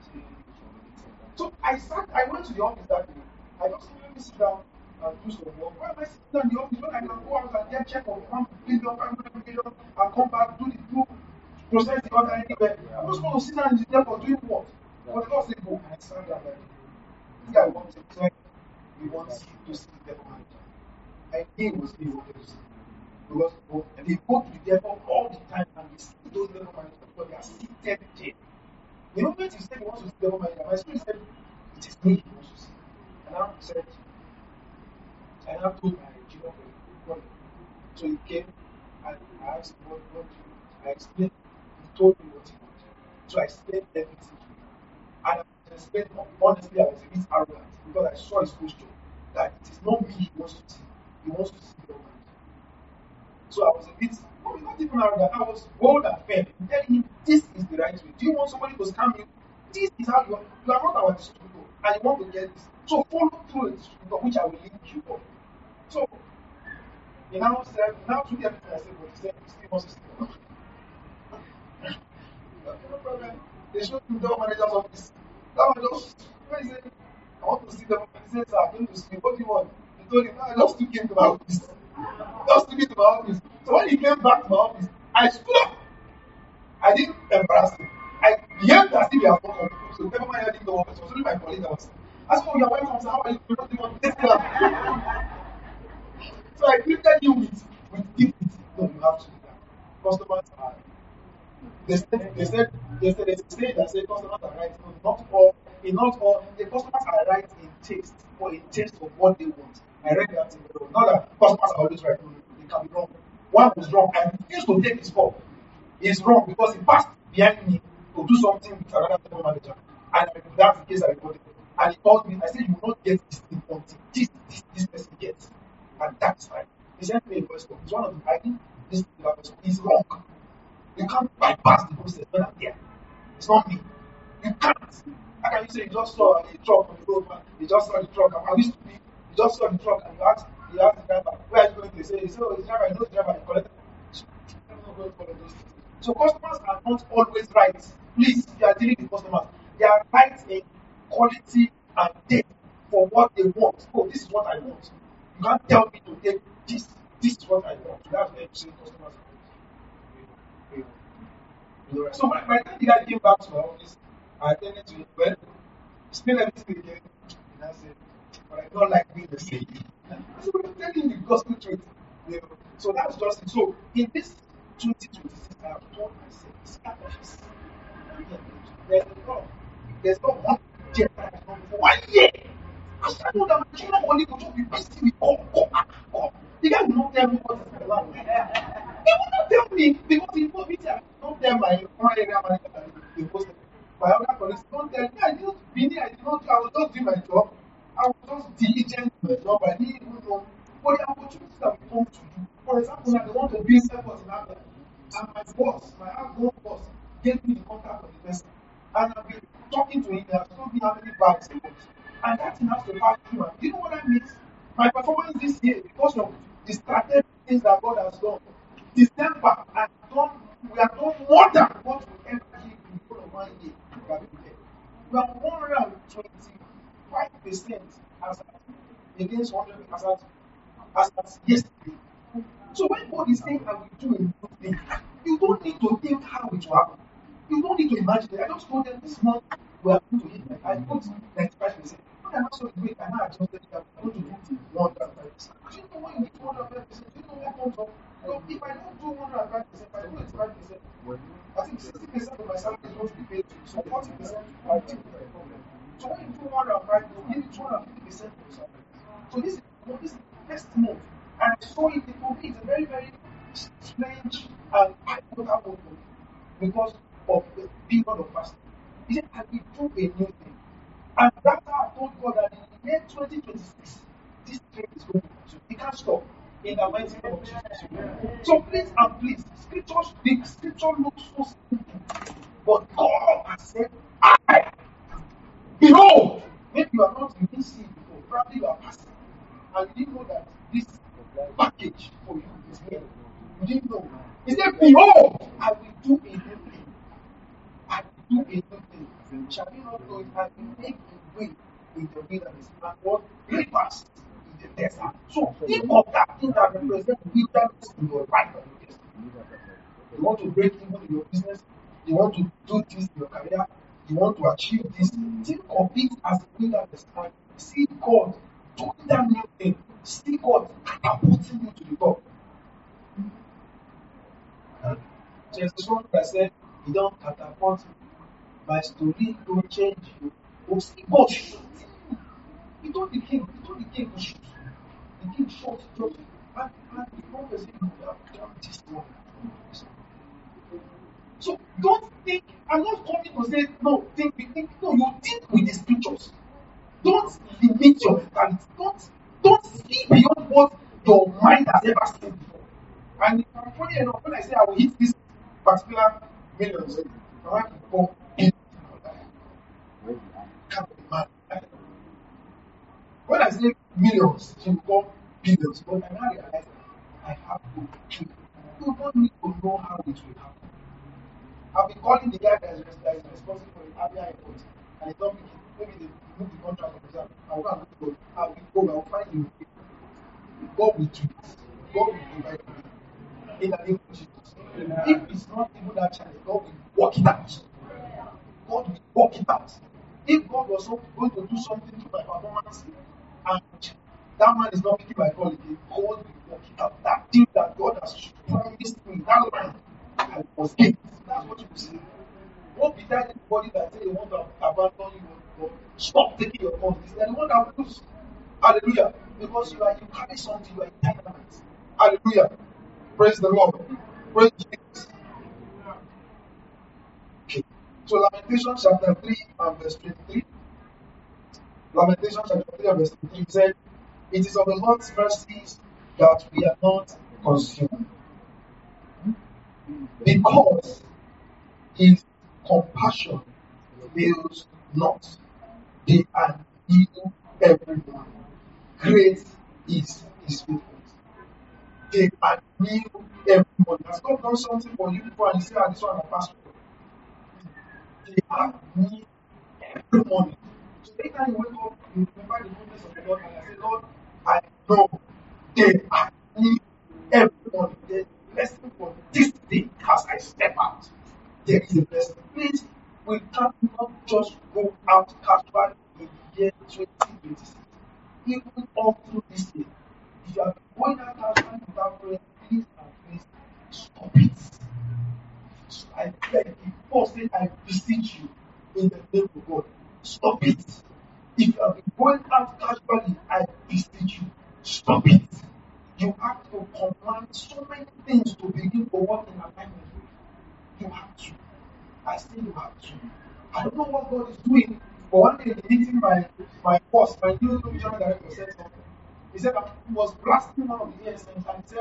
So I sat, I went to the office that day. I just said, let me sit down and do some work. Why am I sitting down in the office when I can go out and get check on one billion, five hundred million, and come back, do the do, process the order anywhere? I'm just going to sit down in the there for doing what? But the Lord said, go. And I sat down like, this guy wants to tell he wants to see the devil manager. I knew it was me wanted to see. Because oh, and they go to the devil all the time and they see those devil managers because they are seated there. The moment you said he wants to see the devil manager, my spirit said, it is me he wants to see. And I said, I now told my junior colleague. So he came and I asked him what, what do you want. I explained, he told me what he wanted. So I explained everything to him. And I explained, honestly, I was a bit arrogant because I saw his posture that it is not me he wants to see, he wants to see the devil manager. So I was a bit, no, not even arrogant, I was bold and firm in telling him this is the right way. Do you want somebody to scam you? This is how you are. You are not our distributor and you want to get this. So follow through a distributor which I will link you up. So he now said, now took everything I said, but he said he still wants to see the no problem. They showed me the manager's office. That one just, when he said, I want to see them. He said, sir, I came to see you. What do you want? He told him, no, I just took him to my office. Just took him to my office. So when he came back to my office, I stood up. I didn't embarrass him. I behaved as if he has not come. So the devil manager didn't know what it was only my colleague that was saying. I said, oh, you're welcome, sir. How are you? You don't want to take care. So I greeted you with, with dignity. No, you have to do that. Customers are They said, they said, they said, they say that say customers are right. No, not all, in not all, the customers are right in taste or in taste of what they want. I read that in the not that customers are always right. No, no, they can be wrong. One was wrong. I refused to take his fault. He's wrong because he passed behind me to do something with another table manager. And that's the case I reported. And he called me. I said, you will not get this thing until this, this, this person gets. And that's fine. He sent me a voice call. It's one of the I think this person is wrong. You can't bypass the process when I'm there. It's not me. You can't. How can you say you just saw a truck on the road, man? You just saw the truck. I used to be, you just saw the truck and you asked, you asked the driver, where are you going to? Say, say, oh, the driver, I know the driver, he collected. I'm not going to follow those things. So customers are not always right. Please, if you are dealing with customers, they are right in quality and depth for what they want. Oh, this is what I want. You can't tell me to take this. This is what I want. That's where you say customers are. So when by the time the guy came back to my office, I attended to him. Well, explain everything again. And I said, but I don't like being the same. I said, but I'm telling you the gospel truth. You know? So that's just it. So in this twenty twenty-six, I have told myself, this kind of is there's no there's no one jet that I've done for one year. I said, no, that my children only go to be busy with call, call, call. The guy will not tell me what is my land. He will not tell me because he told me that don't tell my one area manager that they posted. My other colleagues don't tell me. I didn't be I did not I was just doing my job. I was just diligent in my job. I didn't even know. But the opportunities that will come to you. For example, now they want to build airports in Africa. And my boss, my outgoing boss, gave me the contact of the person. And I've been talking to him, he has told me how many bags he wants. And that thing has to pass through. And do you know what that means? My performance this year, because of the strategic things that God has done, December, I've done, we have done more than what we ever did in the whole of one year. We have been there. We are one hundred twenty-five percent as at, against one hundred percent as at yesterday. So when God is saying, I will do a new thing, you don't need to think how it will happen. You don't need to imagine it. I just told them this month we are going to hit like I put ninety-five percent. When I also do it, I now adjusted it. I'm going to do one hundred five percent. Do you know when you do one hundred five percent? Do you know what comes up? So if I don't do one hundred five percent, if I do ninety-five percent, I think sixty percent of my salary is going to be paid to you. So forty percent I think is a problem. So when you do one hundred five, you give it two hundred fifty percent of your salary. So this is, this is the first month. And so it, for me, it's a very, very strange and pivotal moment because of the period of fasting. He said, I will do a new thing. And that's how I told God that in the year twenty twenty-six, this trend is going to continue. It can't stop in the mighty name of Jesus. So please and please, scriptures, the scripture looks so simple. But God has said, I, behold, maybe you are not, you didn't see it before, probably you are passing. And you didn't know that this package for you is here. You didn't know. He said, behold, I will do a new thing. I will do a new thing. Shall we not know it? I will make a way in the wilderness and what rivers in the desert. So think of that thing that represents wilderness in your life and your destiny. You want to break even in your business, you want to do this in your career, you want to achieve this. Think of it as a wilderness and see God doing that new thing. See God catapulting you to the top. There's this one that said, you don't catapult me. My story don't change you. Oh, see God shoot. He told the king, he told the king to shoot. The king shot just and, and the prophecy would have done this one. So don't think, I'm not coming to say, no, think, think, no, you think with the scriptures. Don't limit your mentality. Don't, don't see beyond what your mind has ever seen before. And funny enough, when I say I will hit this particular millions, I want to go in. When I say millions, you go billions. But I now realize I have to keep. You don't need to know how it will happen. I've been calling the guy that is, that is responsible for the Abia airport, and he's not making. Maybe they move the contract of the I will go. I will go. I will find you. God will do it. God will provide for you. In the name of Jesus. If it's not even that challenge, God will work it out. God will work it out. If God was going to do something to my performance, and that man is not picking my call again, God will work it out. That thing that God has promised me, that line, I was getting. That's what you see. Don't be telling anybody that say they want to abandon you or stop taking your call. It's the one that will lose. Hallelujah. Because you are you carry something, you are in dynamite. Hallelujah. Praise the Lord. Praise Jesus. Okay. So Lamentations chapter three and verse twenty-three. Lamentations chapter three and verse twenty-three said, it is of the Lord's mercies that we are not consumed. Because his compassion fails not. They are new every morning. Great is his faithfulness. They are new every morning. Has God done something for you before and you say, ah, this one I passed through? They are new every morning. So every time you wake up, you remember the goodness of the Lord and I say, Lord, I know they are new every morning. The blessing for this day as I step out. There is a blessing. Please, we cannot just go out casually in the year twenty twenty-six. Even all through this year. If you have been going out casually without praying, please and please stop it. So I beg you, Paul said, I beseech you in the name of God. Stop it. If you have been going out casually, I beseech you. Stop it. You have to command so many things to begin to work in alignment with you. You have to. I say you have to. I don't know what God is doing, but one day in meeting my my boss, my new regional director said something. He said that he was blasting one of the A S Ms and he said,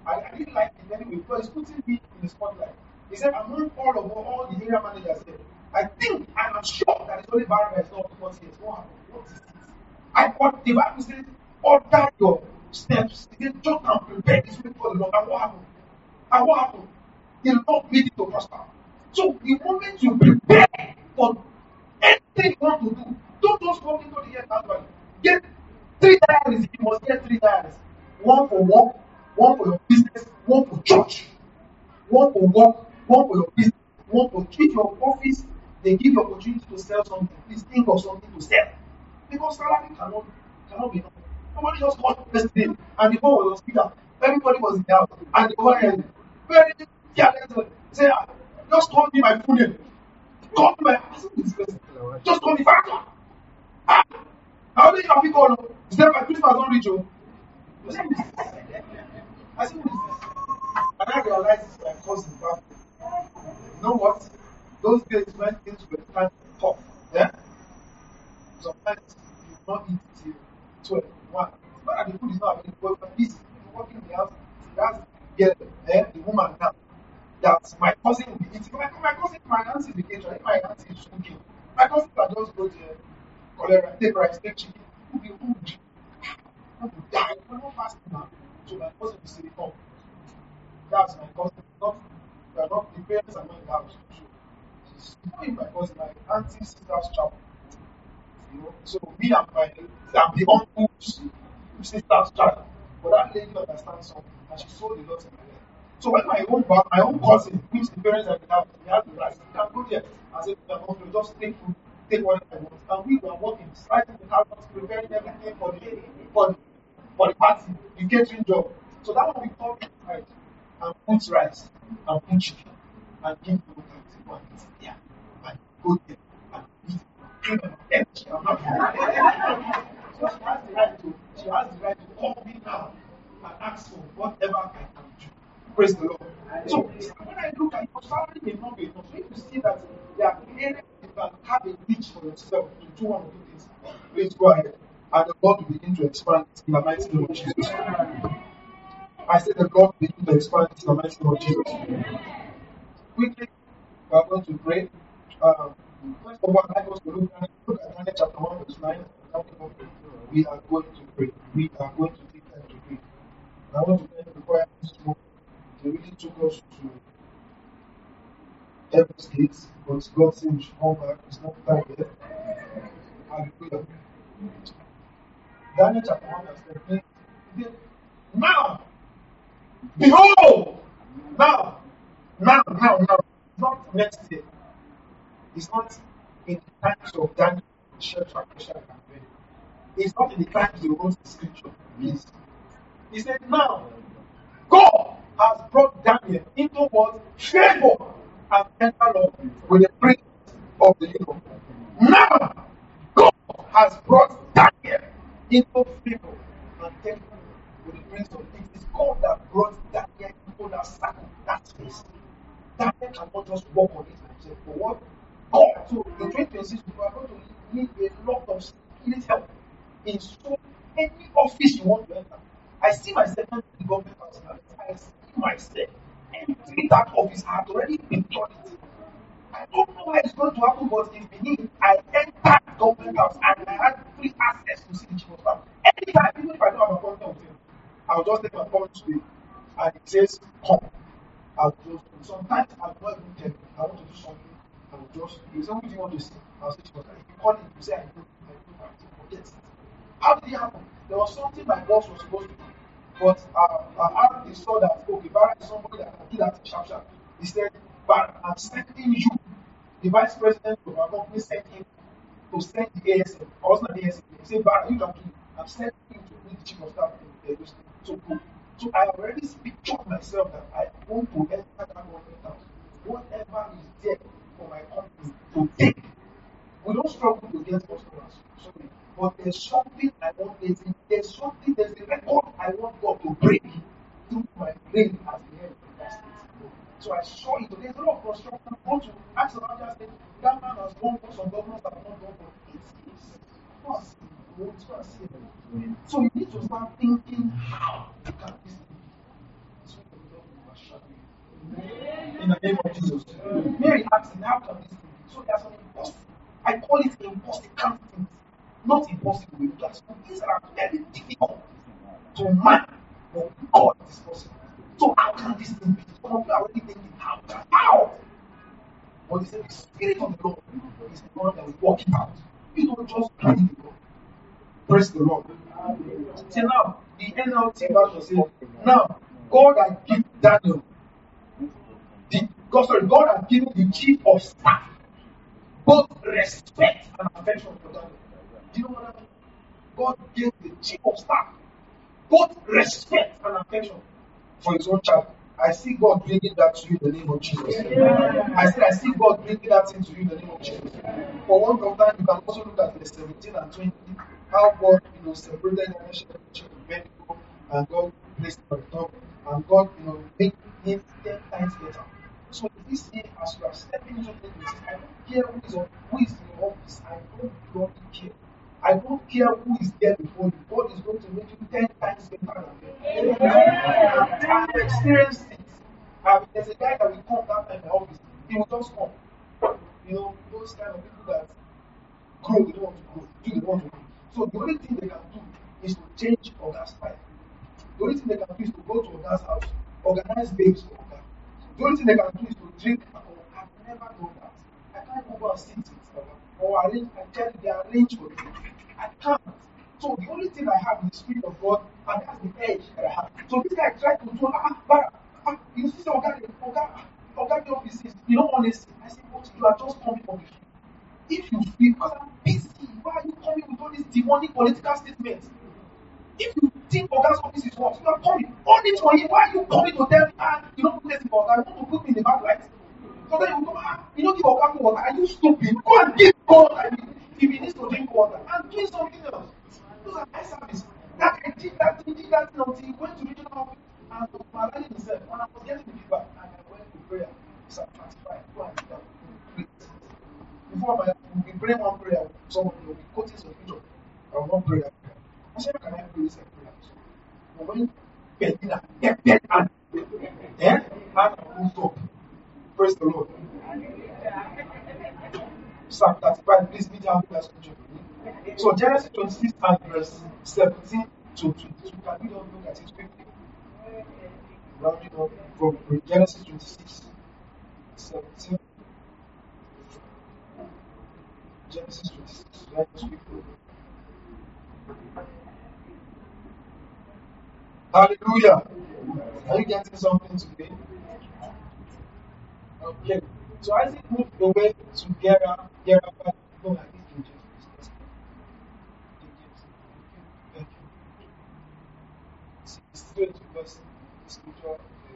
I, I didn't like it anyway because it's putting me in the spotlight. He said, among all of all the area managers here, I think I am sure that it's only Baron that is not because he has what happened. What is it? I thought the Bible says, order your steps. He said, just and prepare this way for the Lord. And what happened? And what happened? The Lord made it to prosper. So the moment you prepare for anything you want to do, don't just walk into the year casually. Get three diaries. You must get three diaries. One for work, one for your business, one for church. One for work, one for your business, one for treat your office. They give you opportunity to sell something. Please think of something to sell. Because salary cannot cannot be enough. Somebody just called yesterday and the phone was on speaker. Everybody was in the house and they were hearing very careless. Say, ah, just call me my full name. Call me my this person. Just call me factor. Ah, how many have you called? He said my Christmas don't reach you. I said, what is this? And I realized it's my cousin back. You know what? Those days when things were kind of tough, yeah? Sometimes you don't eat till twelve, one. It's not that the food is not available, but busy. You're working in the house, that's the girl, eh? The woman now. That my cousin will be eating. My, my cousin, my auntie is the caterer. If my auntie is cooking, my cousin can just go there, collect, take rice, take chicken. Who be food? Who will die? We're not fasting now. So my cousin will say, oh, that's my cousin. Not, they are not, the parents are not in the house. So she's not my cousin, my auntie's sister's child. You know, so me and my I'm the uncle's sister's child. But that lady understands something and she sold a lot in my life. So when my own my own cousin, which the parents are in the house, he has the rice, he can go there and say, "I'm just take food, take what I want." And we were working, slicing the carrots, preparing everything for the for the, for the party, the catering job. So that one we call it right and put rice and put chicken and give the local people and eat there and go there and eat. Empty. I'm not so she has the right to she has the right to call me now and ask for whatever I can do. Praise the Lord. So when I look at your salary may not be enough. So if you see that there are areas you can have a niche for yourself to do one or two things, please go ahead. And the Lord will begin to expand in the mighty name of Jesus. I said the Lord will begin to expand in the mighty name of Jesus. Quickly, we are going to pray. Um, First of all, I was to look at Daniel chapter one, verse nine. We are going to pray. We are going to take time to pray. And I want to thank the choir this morning. They really took us to heaven's gates, but God said we should come back. It's not time yet. Hallelujah. Daniel chapter one, verse ten. Now, behold, now, now, now, now, not next year. It's not in the times of Daniel, Shadrach, Meshach, and Abednego. It's not in the times they wrote the scripture. Please. He said, now, God has brought Daniel into what? Favor and enter love with the prince of the Europe. Now, God has brought Daniel into favor and enter with the prince of it is God that brought Daniel into that circle, that space. Daniel cannot just walk on it himself. For what? God. So in twenty twenty-six, we are going to need a lot of skilled help in so any office you want to enter. I see myself in the government house now. I see myself entering that office. I had already been done it. I don't know why it's going to happen, but if we need, I entered the government house and I had free access to see the chief of staff. Anytime, even if I don't have a appointment with him, I'll just take my phone today and it says, come. I'll just sometimes I'll not even tell you, I want to do something. I will just, if somebody you want to see, I'll say, if you call it, you say, I do, I do, I do, forget it. How did it happen? There was something my boss was supposed to do, but uh, uh, he saw that, okay, Barra is somebody that can do that sharp, sharp. He said, Barra, I'm sending you. The vice president of our company sent him to send the A S M. I wasn't the A S M. He said, Barra, you can do it. I'm sending him to meet the chief of staff in the So cool. So I already pictured myself that I want to enter that government house. Whatever is there for my company to take. We don't struggle to get customers, sorry. But there's something I want getting. There's something, there's a record I want God to break through my brain as the head of that state. So I saw it. There's a lot of construction. I want to ask the manager, say, that man has gone for some governments that have not gone for eight years. So you need to start thinking, how can this be? So the name of Jesus. Mary asked him, how can this be? So there's some impossible. I call it impossible things. Not impossible. There's some things that are very difficult to man, but God is possible. So how can this thing be? Some of you are already thinking, how? How? But he said, the Spirit of the Lord is the one that will work it out. You don't just believe in God. Praise the Lord. See now, the N L T version says, now, God has given Daniel, the, God, sorry, God has given the chief of staff both respect and affection for Daniel. Do you know what I mean? God gave the chief of staff both respect and affection for his own child. I see God bringing that to you in the name of Jesus. Yeah. I said, I see God bringing that into you in the name of Jesus. For one of time, you can also look at the seventeen and twenty, how God, you know, separated the nation of many people, and God placed him on top, and God, you know, made him ten times better. So this year, as you are stepping into the business, I don't care who is, on, who is in your office. I don't bloody care. I don't care who is there before you. God is going to make you ten times better than them. I've experienced it. Uh, there's a guy that will come that time in the office. He will just come. You know, those kind of people that grow, they don't want to grow. Do they want to grow? So the only thing they can do is to change Oga's life. The only thing they can do is to go to Oga's house, organize babes for Oga. The only thing they can do is to drink alcohol. I've never done that. I can't go and sit with Oga. Or arrange, I tell you, they arrange for me. I can't. So the only thing I have is the Spirit of God, and that's the edge that I have. So this guy tried to do, ah, but ah, you see, Oga, Oga, Oga, the office is, you don't want to see. I said, but you are just coming for me. If you feel, because I'm busy, why are you coming with all these demonic political statements? If you think Oga's office is what, you are coming. All this for him, why are you coming to tell me, ah, you don't put this for Oga, you want to put me in the bad light? So then you go, ah, you don't give Oga water, are you stupid? Go and give God, I mean, if he needs to drink water, and do something else. Those are my service. That I did that, he did that until he went to regional office and was aligning himself. When I was getting the feedback, and I went to prayer, Psalm twenty-five, go and do that. Before my, we'll be praying one prayer, someone will be quoting some scripture, and one prayer. I said, how can I pray this prayer? But when Pedina, yeah, yeah, and yeah, and moved up. Praise the Lord. Psalm thirty-five, please meet down that scripture for me. So Genesis twenty-six and verse seventeen to twenty-two. Can we don't look at it quickly? Rounding up from Genesis twenty-six, seventeen. Genesis twenty-six, let's quickly. Hallelujah. Are you getting something today? Okay. So Isaac moved away to Gerar, Gerar, no, I think King James. Thank you. It's going to verse scripture.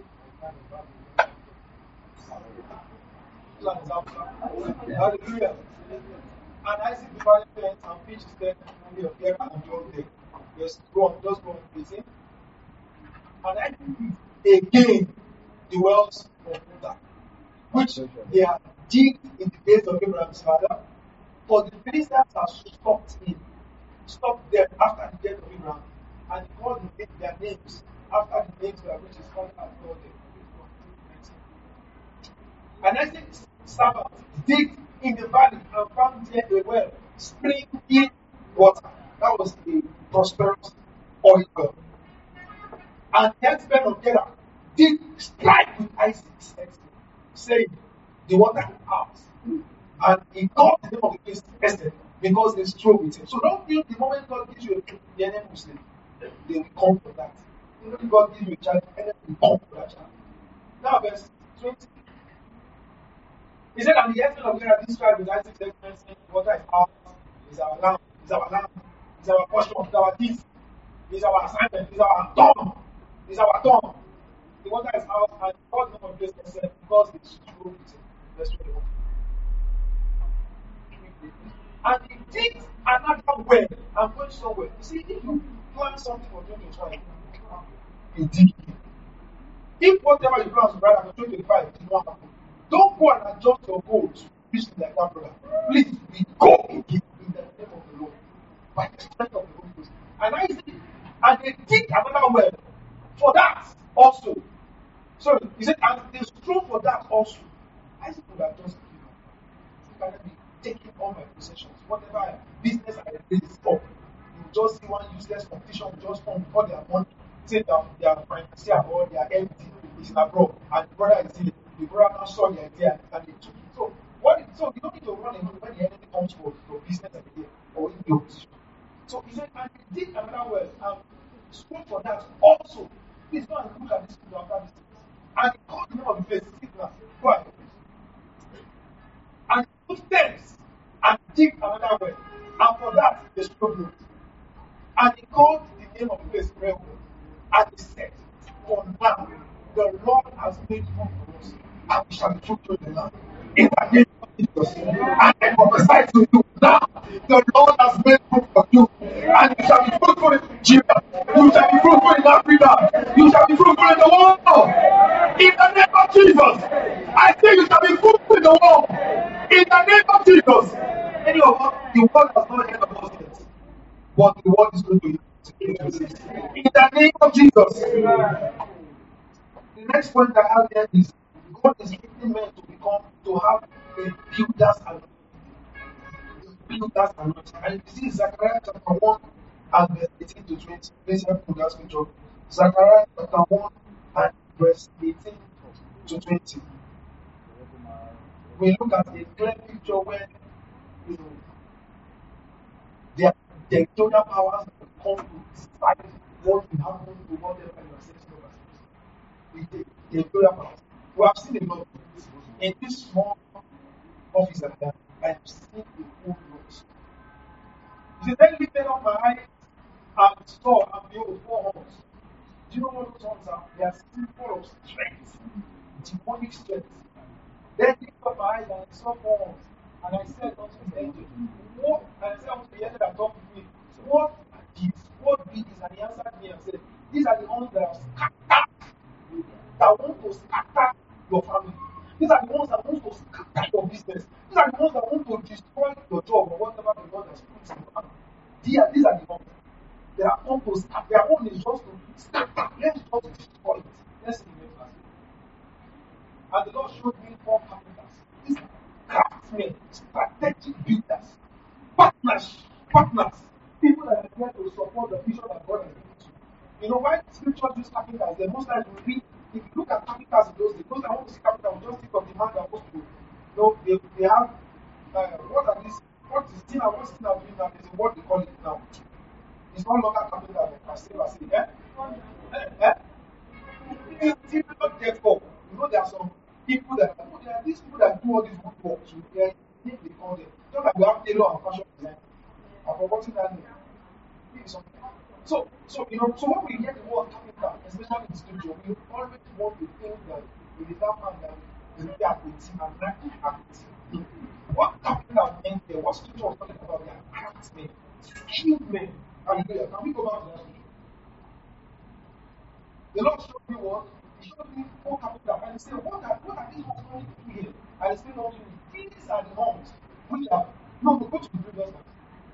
Hallelujah. And Isaac divided parents and pitched his tent in the valley of Gerar and dwelt there. Yes, go on, just go on, please. And Isaac again the wells of water, which they had digged in the days of Abraham's father, for the Philistines have stopped him, stopped them after the death of Abraham, and he called their names after the names by which his father had called them. And Isaac's servant digged in the valley and found there a well, springing water. That was a prosperous oil well. And the herdsmen of Gerar did strike with Isaac's herdsmen, saying, the water is ours. And he called the name of the place Esther because they strove with him. So don't feel the moment God gives you a child, the enemy will slay. They will come for that. The moment God gives you a child, the enemy will come for that child. Now, verse twenty. He said, and the herdsmen of Gerar did strive with Isaac's herdsmen, saying, water is ours, is our land, is our land, is our portion, is our deeds, is our assignment, is our turn, is our turn. The water is ours, and God knows of this person because they strove with him. Let's read it. And he did another well. I'm going somewhere. You see, if you plan something for twenty twenty-five, you dig it. If whatever you plan to write for twenty twenty-five did not happen, don't go and adjust your goals to reach like that, brother. Please, we go again in the name of the Lord, by the strength of the Holy Ghost. And I see, and they dig another well for that also. So he said, and they strove for that also. Isaac would have just given up. He can be taking all my possessions, whatever I, business I did is up. You just see one useless competition will just come before their money, say that they are financial or they are empty, is in abroad, and the brother is here. The brother now saw the idea and they took it. So what is, so you don't need to run away when the enemy comes for your business idea or in your position. So he said, and he did another well and spoke for that also. Please go and look at this video after this. And he called the name of the place, sickness. Go ahead. And he put thanks and dig another well. And for that, they spoke not. And he called the name of the place prayer well. And he said, for now, the Lord has made room for us, and we shall be fruitful in the land. In the name of Jesus. And I prophesy to you now, the Lord has made room for you, and you shall be fruitful in Nigeria. You shall be fruitful in Africa. You shall be fruitful in the world. In the name of Jesus. I say you shall be fruitful in the world. In the name of Jesus. Any of us, the world has not heard of us yet, but the world is going to hear us. In the name of Jesus. The next point I have here is God is making men to become, to have a builder's anointing. A builder's anointing. And you see Zechariah chapter one and verse eighteen to twenty. Please help me with that scripture. Zechariah chapter one and verse eighteen to twenty. We look at a clear picture where, you know, the territorial powers come to decide what will happen to whatever you are setting over. The territorial powers. We have seen a lot of this. In this small office like that, I have seen a whole lot. You see, then lifted up my eyes and saw and behold four horns. Do you know what those horns are? They are symbol of strength, demonic strength. Then lifted up my eyes and I saw four horns. And I said unto the angel, what? And I said unto the angel that talked with me, what are these? What be these? And he answered me and said, these are the horns that have scattered, that want to scatter your family. These are the ones that want to scatter your business. These are the ones that want to destroy your job or whatever the Lord has put in your hand. These are, these are the ones. They are come to scatter. Their own is just to scatter. Let's just destroy it. Let's see the next verse. And the Lord showed me four carpenters. These are craftsmen, strategic builders, partners, partners, people that are here to support the vision that God has given to you. You know, why scriptures use carpenters? The most times we read, if you look at carpenters in those days, those that want to see carpenters will just think of the man that wants to, you know, they, they have, uh, what are these, what is Tina, what's Tina doing now? Is what they call it now. It's no longer carpenter like Pastor say, eh? Eh? Eh? It's still not get up. You know, there are some people that, you know, there are these people that do all these good work, so they are, they call them. Just like we have tailor and fashion design. I've forgotten that name. Maybe something. So, so, you know, so when we hear the word carpenter, especially in scripture, we always want to think that it is that man that is there at eighteen and nineteen at eighteen. What carpenter meant there? What scripture was talking about? They are craftsmen, skilled men. Hallelujah. Can we go back to that scripture? The Lord showed me what? He showed me four carpenters and he said, What are, what are these ones going to do here? And he said, No, these are the horns which are, no, go to the previous one.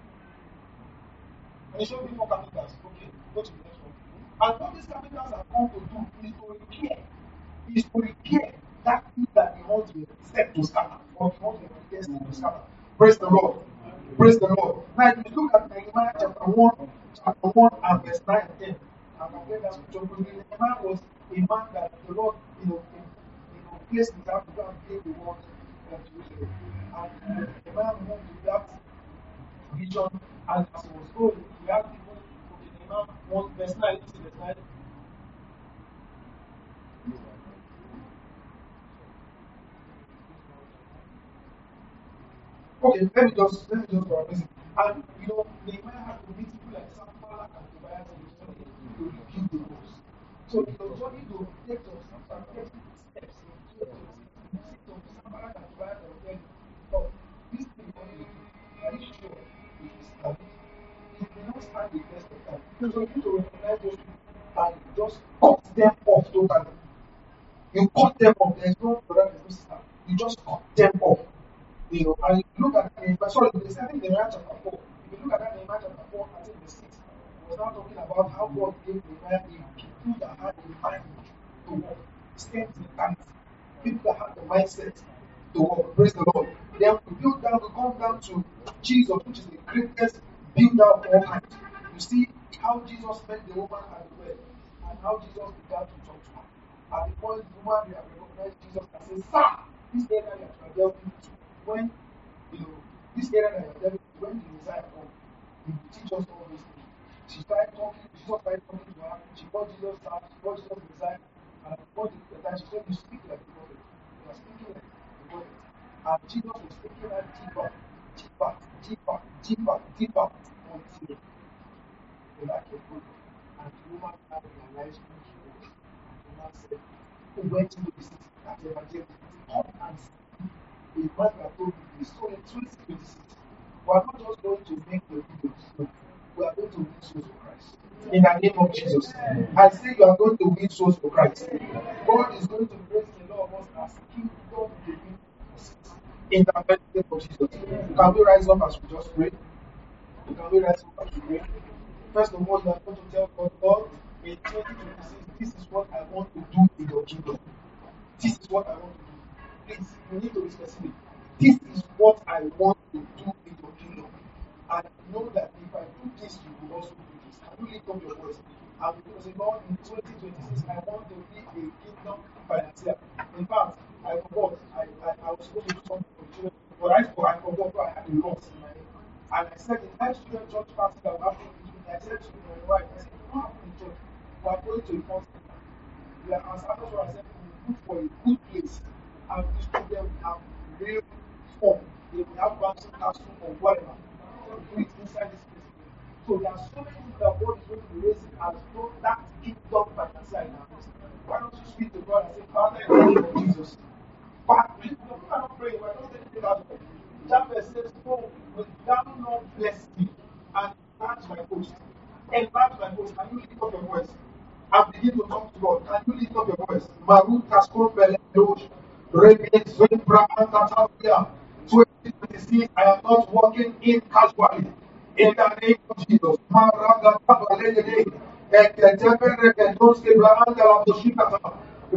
And he showed me four carpenters. Okay, go to the next one. And what these carpenters are going to do is to repair, is to repair that thing that the horns were set to scatter, or the horns were destined to scatter. Praise the Lord. Praise the Lord. Now, if you look at Nehemiah chapter one, chapter one and verse nine and ten, and compare that scripture, because Nehemiah was a man that the Lord, you know, in, you know placed his heart to go and build the wall of Jerusalem. And Nehemiah moved to that vision, and as he was going, he had people, okay, Nehemiah one, verse nine, you see verse nine. Okay, let me just let me just paraphrase it. And you know, Nehemiah had to meet people like Sanballat and Tobiah to rebuild the walls. So in your journey to take some some steps in to to Sanballat and Tobiah to tell you, oh, this thing you want to do, are you sure it will stand? It may not stand the test of time. So you need to recognize those people and just cut them off totally. You cut them off. There is no brother, there is no sister. You just cut them off. You know, and you look at Nehemiah, sorry, there's I think Nehemiah chapter four. If you look at that Nehemiah chapter four, I think the six, it was now talking about how God gave Nehemiah a people that had a mind to work. extend eternity. People that have the mindset to walk. Praise the Lord. Then we build down, we come down to Jesus, which is the greatest builder of all time. You see how Jesus met the woman at the well, and how Jesus began to talk to her. At the point the woman recognized Jesus and said, "Sir, this area that you are delving into, when you know this area that you are delving into, when the Messiah comes, he will teach us all these things." She started talking, Jesus started talking to her, she brought Jesus out, she brought Jesus Messiah, and at the point of the time she said, "You speak like a prophet, you are speaking like a prophet." And Jesus was taking her deeper, deeper, deeper, deeper, deeper until the light was broken. And the woman now realized who he was. And the woman said, "Who went into the city that evangelist? Come and see a man that told me this." So in twenty twenty-six, we are not just going to make the videos, no. We are going to win souls for Christ. In the name of Jesus. I say you are going to win souls for Christ. God is going to raise a lot of us as kingdom living in the mighty name of Jesus. Can we rise up as we just pray? Can we rise up as we pray? First of all, you are going to tell God, God, in twenty twenty-six, this is what I want to do in your kingdom. This is what I want to do. Please, you need to be specific. This is what I want to do in your kingdom. And know that if I do this, you will also do this. Can you lift up your voice? And we're going to say, Lord, in twenty twenty-six, I want to be a kingdom financier. In fact, I forgot. I, I, I was supposed to do something for the children, but I, I forgot, so I had a loss in my head. And I said, the next student church party that will happen in June, I said to my wife, I said, "You don't happen in church. We are going to a concert. We are as after what I said, we will look for a good place. And these children will have real fun. They will have bouncing classroom or whatever. Do it inside this place." So there are so many people that God is going to be raising as though that kingdom financier in our midst. Why don't you speak to God and say, "Father, in the name of Jesus." But people are not praying, we're not saying anything out of it. Jabez says, "Oh, will thou not bless me and enlarge my coast?" Enlarge my coast. Can you lift up your voice and begin to talk to God? Can you lift up your voice? Maru Kaskon Beledosh, Rebbe Zwimbra and Tatavia. twenty twenty-six, I am not walking in casually. In the name of Jesus. Maraga Tabalede, Eketebe Regedoske Blaanda Laboshikata,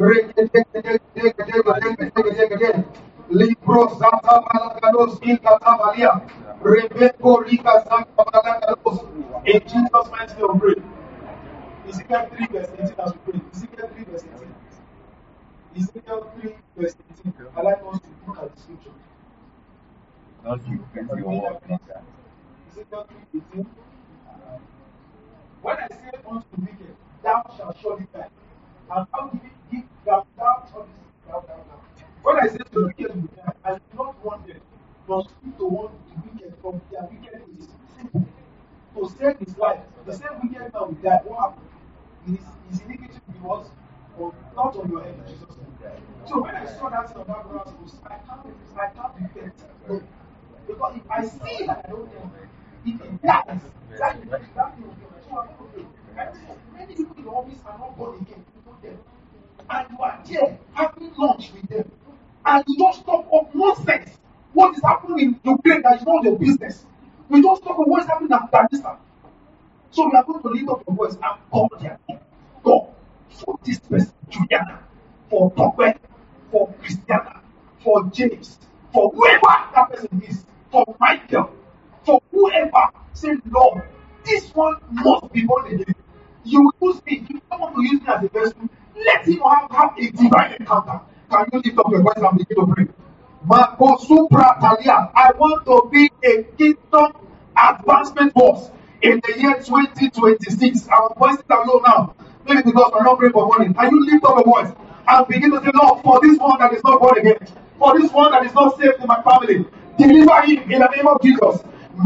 Regedegedegedegedegedegedegede, Libro Zata Balagados Ikatabalia, Rebeko Rika Zata Balagados. In Jesus' mighty name, we pray. Ezekiel three verse eighteen as we pray. Ezekiel three verse eighteen. Ezekiel three verse eighteen. I like us to look at the scripture. Not you, Ezekiel three eighteen. When I say unto the wicked, thou shalt surely die, and how do we give thou thou shalt thou thou thou. When I say to the wicked will die, I do not want them to speak to one the wicked from their wickedness. Simple. To save his life, the same wicked man will die. What happened? His, his iniquity was on, not on your head, in Jesus' name. So when I saw that thing on that brother's post, I can't I can't repent. No. Because if I see that I don't know, if it dies, that is that thing will be so I'm not okay. And so many people in the office are not born again. You know them. And you are there having lunch with them. And you just talk of nonsense. What is happening in Ukraine that is not your business. We just talk of what is happening in Afghanistan. So we are going to lift up your voice and call their name. God, for this person, Juliana, for Tokwe, for Christiana, for James, for whoever that person is, for Michael, for whoever, say, Lord, this one must be born again. You use me, if you don't want to use me as a vessel, let him have, have a divine encounter. Can you lift up your voice and begin to pray? Marco Supra Talia, I want to be a kingdom advancement boss in the year twenty twenty-six. Our voices are low now. Maybe because we're not praying for money. Can you lift up your voice and begin to say, Lord, for this one that is not born again, for this one that is not saved in my family, deliver him in the name of Jesus.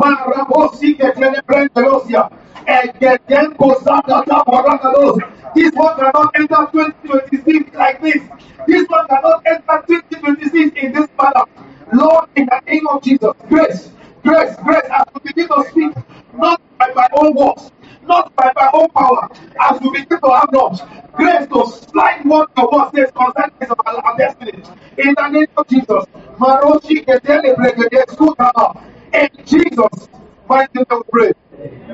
This one cannot enter twenty twenty-six like this. This one cannot enter twenty twenty-six in this manner. Lord, in the name of Jesus, grace, grace, grace, as we begin to speak, not by my own works, not by my own power, as we begin to have lunch, grace to slide what your word says concerning our, our destiny. In the name of Jesus, Maroshi Ketele Bregede Sutama. In Jesus' mighty name we pray.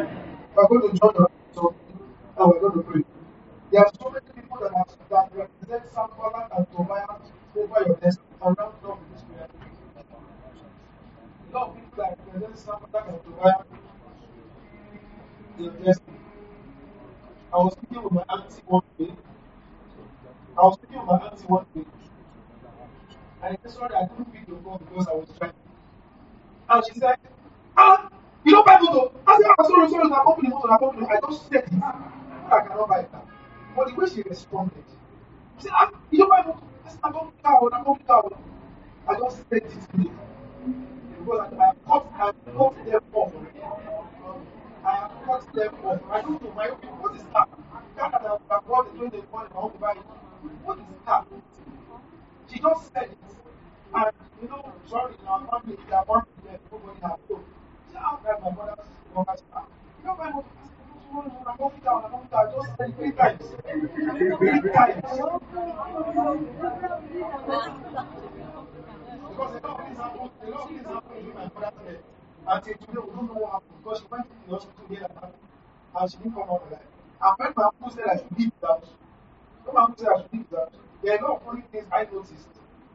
We're going to join the so and we're going to pray. There are so many people that have that represent present Sanballat and Tobiah over your destiny. And round up with this prayer. A lot of people like present Sanballat and Tobiah in your destiny. I was speaking with my auntie one day. I was speaking with my auntie one day. And I said, sorry, I couldn't pick the phone because I was driving. And she said, ah, you don't buy motor. I said, ah, sorry, sorry, I'm opening the motor, I'm opening I just said it. I cannot buy it now. But the way she responded, she said, ah, you don't buy motor. I said, I'm not car, I'm not car. I just said it to me. Because I have cut, I have cut them off already. I have cut them off. I don't know, my opinion, what is that? That that I have brought the twenty money, I want to buy it. What is that? She just said it. And, you know, sorry, in our family, they are born there, nobody has told. See how bad my mother's mother's are. You know, my mother, I'm walking down, I'm walking down, I just said it three times. Three times. Because a lot of things happen, a lot of things happen in my mother's head. Until today, we don't know what happened. Because she went to the hospital here and she didn't come out alive. And when my uncle said I should leave the house, when my uncle said I should leave the house, there are a lot of funny things I noticed.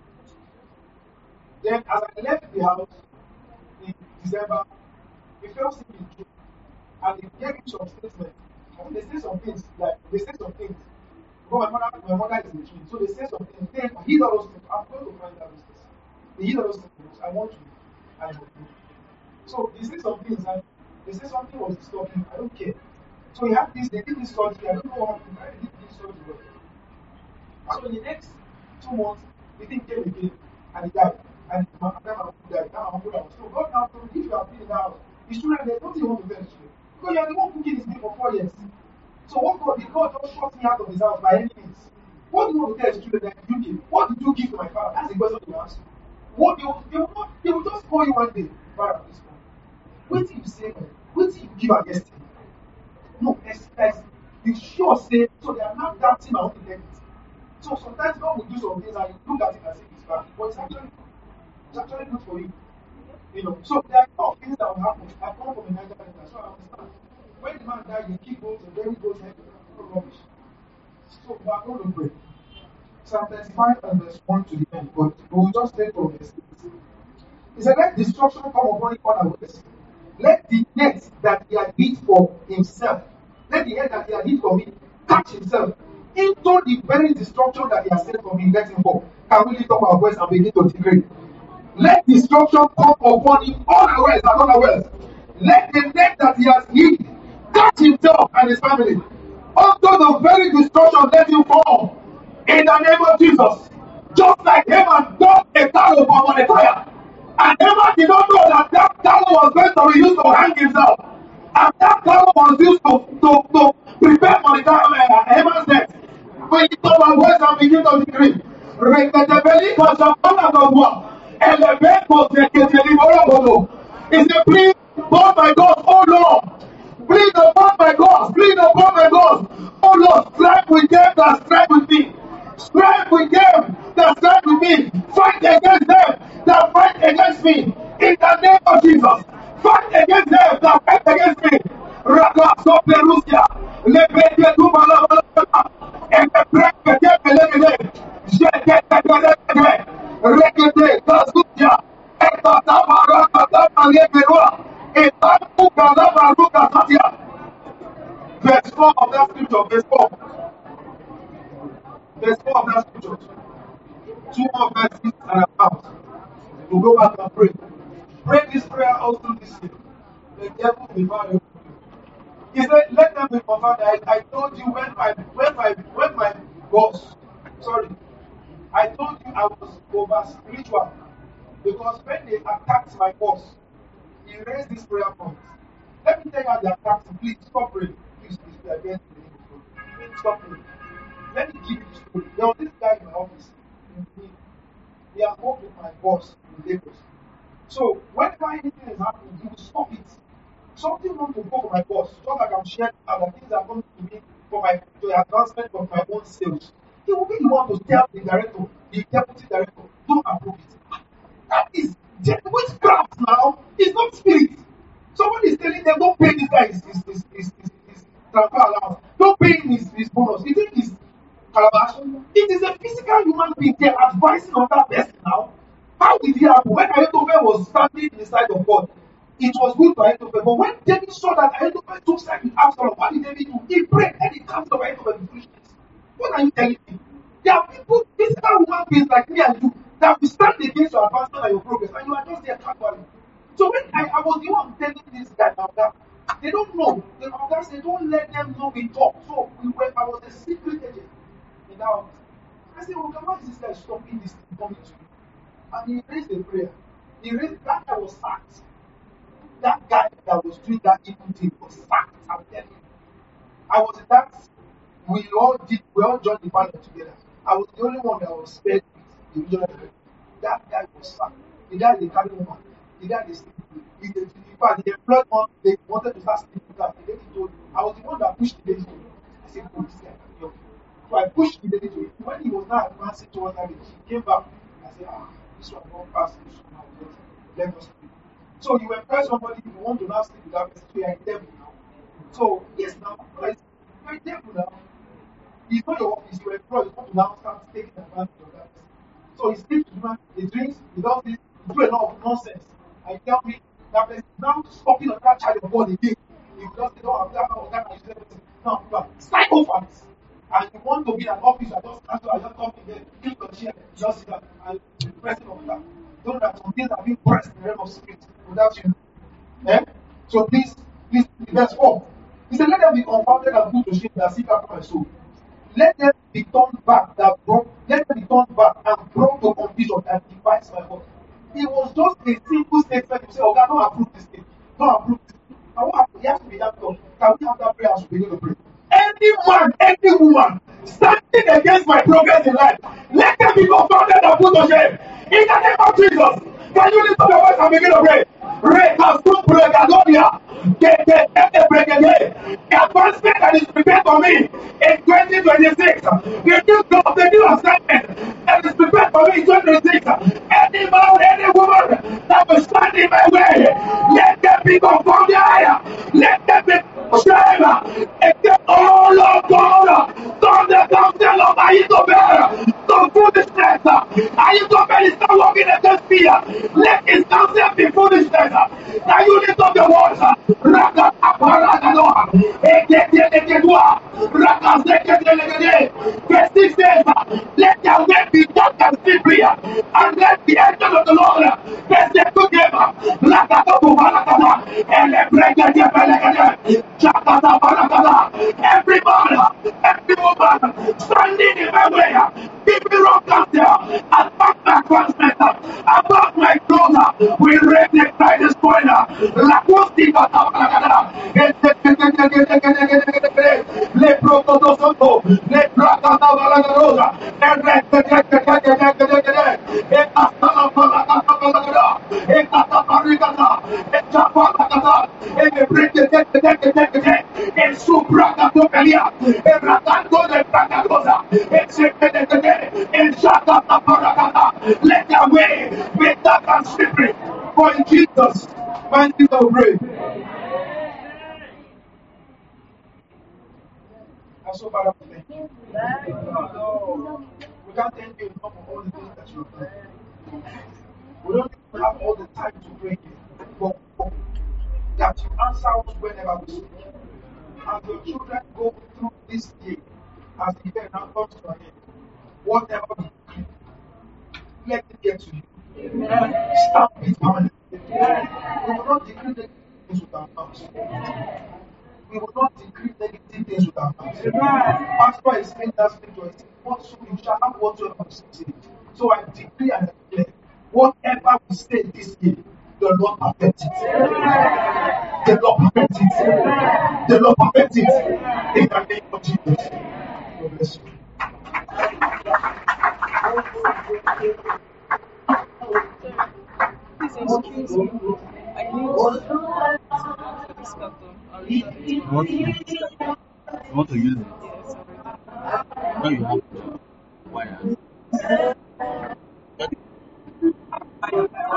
Then, as I left the house in December, we fell sick in June, and they gave me some statements. I mean, they say some things, like, they say some things. Because my mother, my mother is a twin, so they say some things. Then, I hear all those things. I'm going to find out those things. They hear all those things. I want to, I will do. So, they say some things, and they say something was disturbing. I don't care. So, we have this, they did this surgery. I don't know what happened. I did this surgery. So, in the next two months, the thing came again, and he died. And my grandma died. Now I'm going. So God now told me, if you are feeling out, the children, there's nothing you want to tell the children. Because you are the one cooking this thing for four years. So what God did, God just shut me out of his house by any means. What do you want to tell the children that you give? What did you give to my father? That's the question you ask. What they will, they will, not, they will just call you one day. Father, this one. Wait till you say, wait till you give against him. No, exercise. You sure say, so they are not doubting my own integrity. So sometimes God will do some things and you look at it and say it's bad. But it's actually It's actually good for you. You know, so there are a lot of things that will happen. I come from a Niger Delta, so I understand. When the man died, they keep goats and bury goats and rubbish. So we are going to pray. Psalm thirty-five and verse one to the end, but we will just take from verse six. He said, let destruction come upon him unawares. Let the net that he had hid for himself, let the net that he had hid for me catch himself into the very destruction that he has set for me. Let him fall. Can we lift up our voice and begin to decree? Let destruction come upon him unawares and unawares. Let the net that he has hid catch himself and his family. Unto the very destruction, let him fall. In the name of Jesus. Just like Haman dug a tower for Mordecai. And Haman did not know that that tower was going to be used to hang himself. And that tower was used to, to, to prepare Mordecai uh, Haman's death. When you talk about voice and begin to decree. He said, please, upon my God, oh Lord. Please, upon my God. Please, upon my God. Oh Lord, strive with them that strive with me. Strive with them that strive with me. Fight against them that fight against me. In the name of Jesus. Fight against them that fight against me. Raka Soperusia. Lebede Tubalabala. And the break the Tepelegede. Jeketepelegede. Rekete Kazuya. Verse four of that scripture, verse four. Verse four of that scripture. Two more verses and about. We'll go back and pray. Pray this prayer also this year. The devil will be mad. He said, let them be confirmed. I, I told you when my when my when my boss, sorry, I told you I was over spiritual. Because when they attacked my boss, he raised this prayer point. Let me tell you how they attacked him. Please stop praying. Please, please, please, against the name of God. Stop praying. Let me give you the story. There was this guy in my office. He, he has worked with my boss in Lagos. So whenever anything is happening, he will stop it. Something wants to go for my boss, just like I'm sharing other things are coming to me for my to the advancement of my own sales. He will be the one to tell the director, the deputy director, don't approve it. That is witchcraft now. It's not spirit. Somebody is telling them, don't pay this guy his, his, his, his, his, his transfer allowance. Don't pay him his, his bonus. You think it's calabash? It is a did it happen? When Ahithophel was standing in the side of God, it was good for Ahithophel. But when David saw that Ahithophel took side with Absalom, what did David do? He prayed and he comes of Ahithophel in foolishness. What are you telling me? There are people, physical human beings like me and you, that will stand against your advancement and your progress, and you are just there casually. So when I, I was the one telling this guy about that, they don't know. The guys, they don't let them know we talk. So we were, I was a secret agent in that office. I said, well, why is this guy stopping this thing coming to you? And he raised a prayer. He raised, that guy was sacked. That guy that was doing that evil thing was sacked. I'm telling you. I was in that, we all did, we all joined the panel together. I was the only one that was spared with the regional director. That guy was sacked. The guy they carry woman. The guy they sleep with. He, they, in fact, they employed one, they wanted to start sleeping with that. The lady told me, I was the one that pushed the lady to me. I said, oh, this guy can help me. So I pushed the lady to him. When he was now advancing towards that lady, he came back. I said, ah, this one won't pass this one now. Let us sleep. So you employ somebody, you want to now sleep with that person, so you are a devil now. So, yes, now, you're a devil now. It's not your office, you employ, you want to now start taking advantage of that person. So he sleeps with human, he drinks, he does this, he do a lot of nonsense. And you tell me that person is now stopping on that child of God again. If you just say, no, I'm that or that, and you say, no, you are psychopaths. And you want to be an officer, just cancel, I just come in there, click your chair, just sit down, and the person of that. Know that some things are being pressed in the realm of spirit without you. Eh? So please, please, verse four. He said, let them be confounded and put to shame that seek after my soul. Let them be turned back that brought, let them be turned back and brought to confusion and devise my heart. It was just a simple statement to say, oh God, don't approve this thing. Don't approve this thing. And what happened? You have to be that tough. Can we have that prayer as we begin to pray? Any man, any woman standing against my progress in life, let them be confounded and put to shame. In the name of Jesus, can you lift up your voice and begin to pray? Recasupregadonia. Get the brigade. The advancement that is prepared for me in twenty twenty-six. The new job, the new assignment that is prepared for me in twenty twenty-six. Any man, any woman that will stand in my way, let them be confounded. Let them be shame. Oh Lord God, turn the counsel of Ahithophel to foolishness. Ahithophel is not walking against fear. Let his counsel be foolishness. Now you lift up your voice. Verse six says, let their way be dark and slippery, and let the angel of the Lord bless them together. Every man, every woman standing in my way, give me wrong counsel, about my advancement, about my growth, we raise the cry this morning. Le protodosoto, le prakata balagarosa, e rete e castala balagata, e cata parigata, e chapalagata, e le brete e subragato pelia, e ratando de pragadosa, e se e shakata paragata. Let their way be dark and slippery. For in Jesus' mighty name we pray. And so, Father, we thank you. We can't thank you enough for all the things that you have done. We don't even have all the time to pray here, but that you answer us whenever we speak. As your children go through this day, as the event now comes to an end, whatever we do, let it get to you. Stop it permanently. We will not decree negative things with our mouths. We will not decree negative things with our mouths. Pastor is saying that scripture, whatsoever you shall have whatsoever you say. So I decree and I declare, whatever we say this year, the Lord perfect it. The Lord perfect it. The Lord perfect it. In the name of Jesus. God bless you. Please excuse me. I need to discuss You want to use it? You want to use it? Yes, No, you have to wire.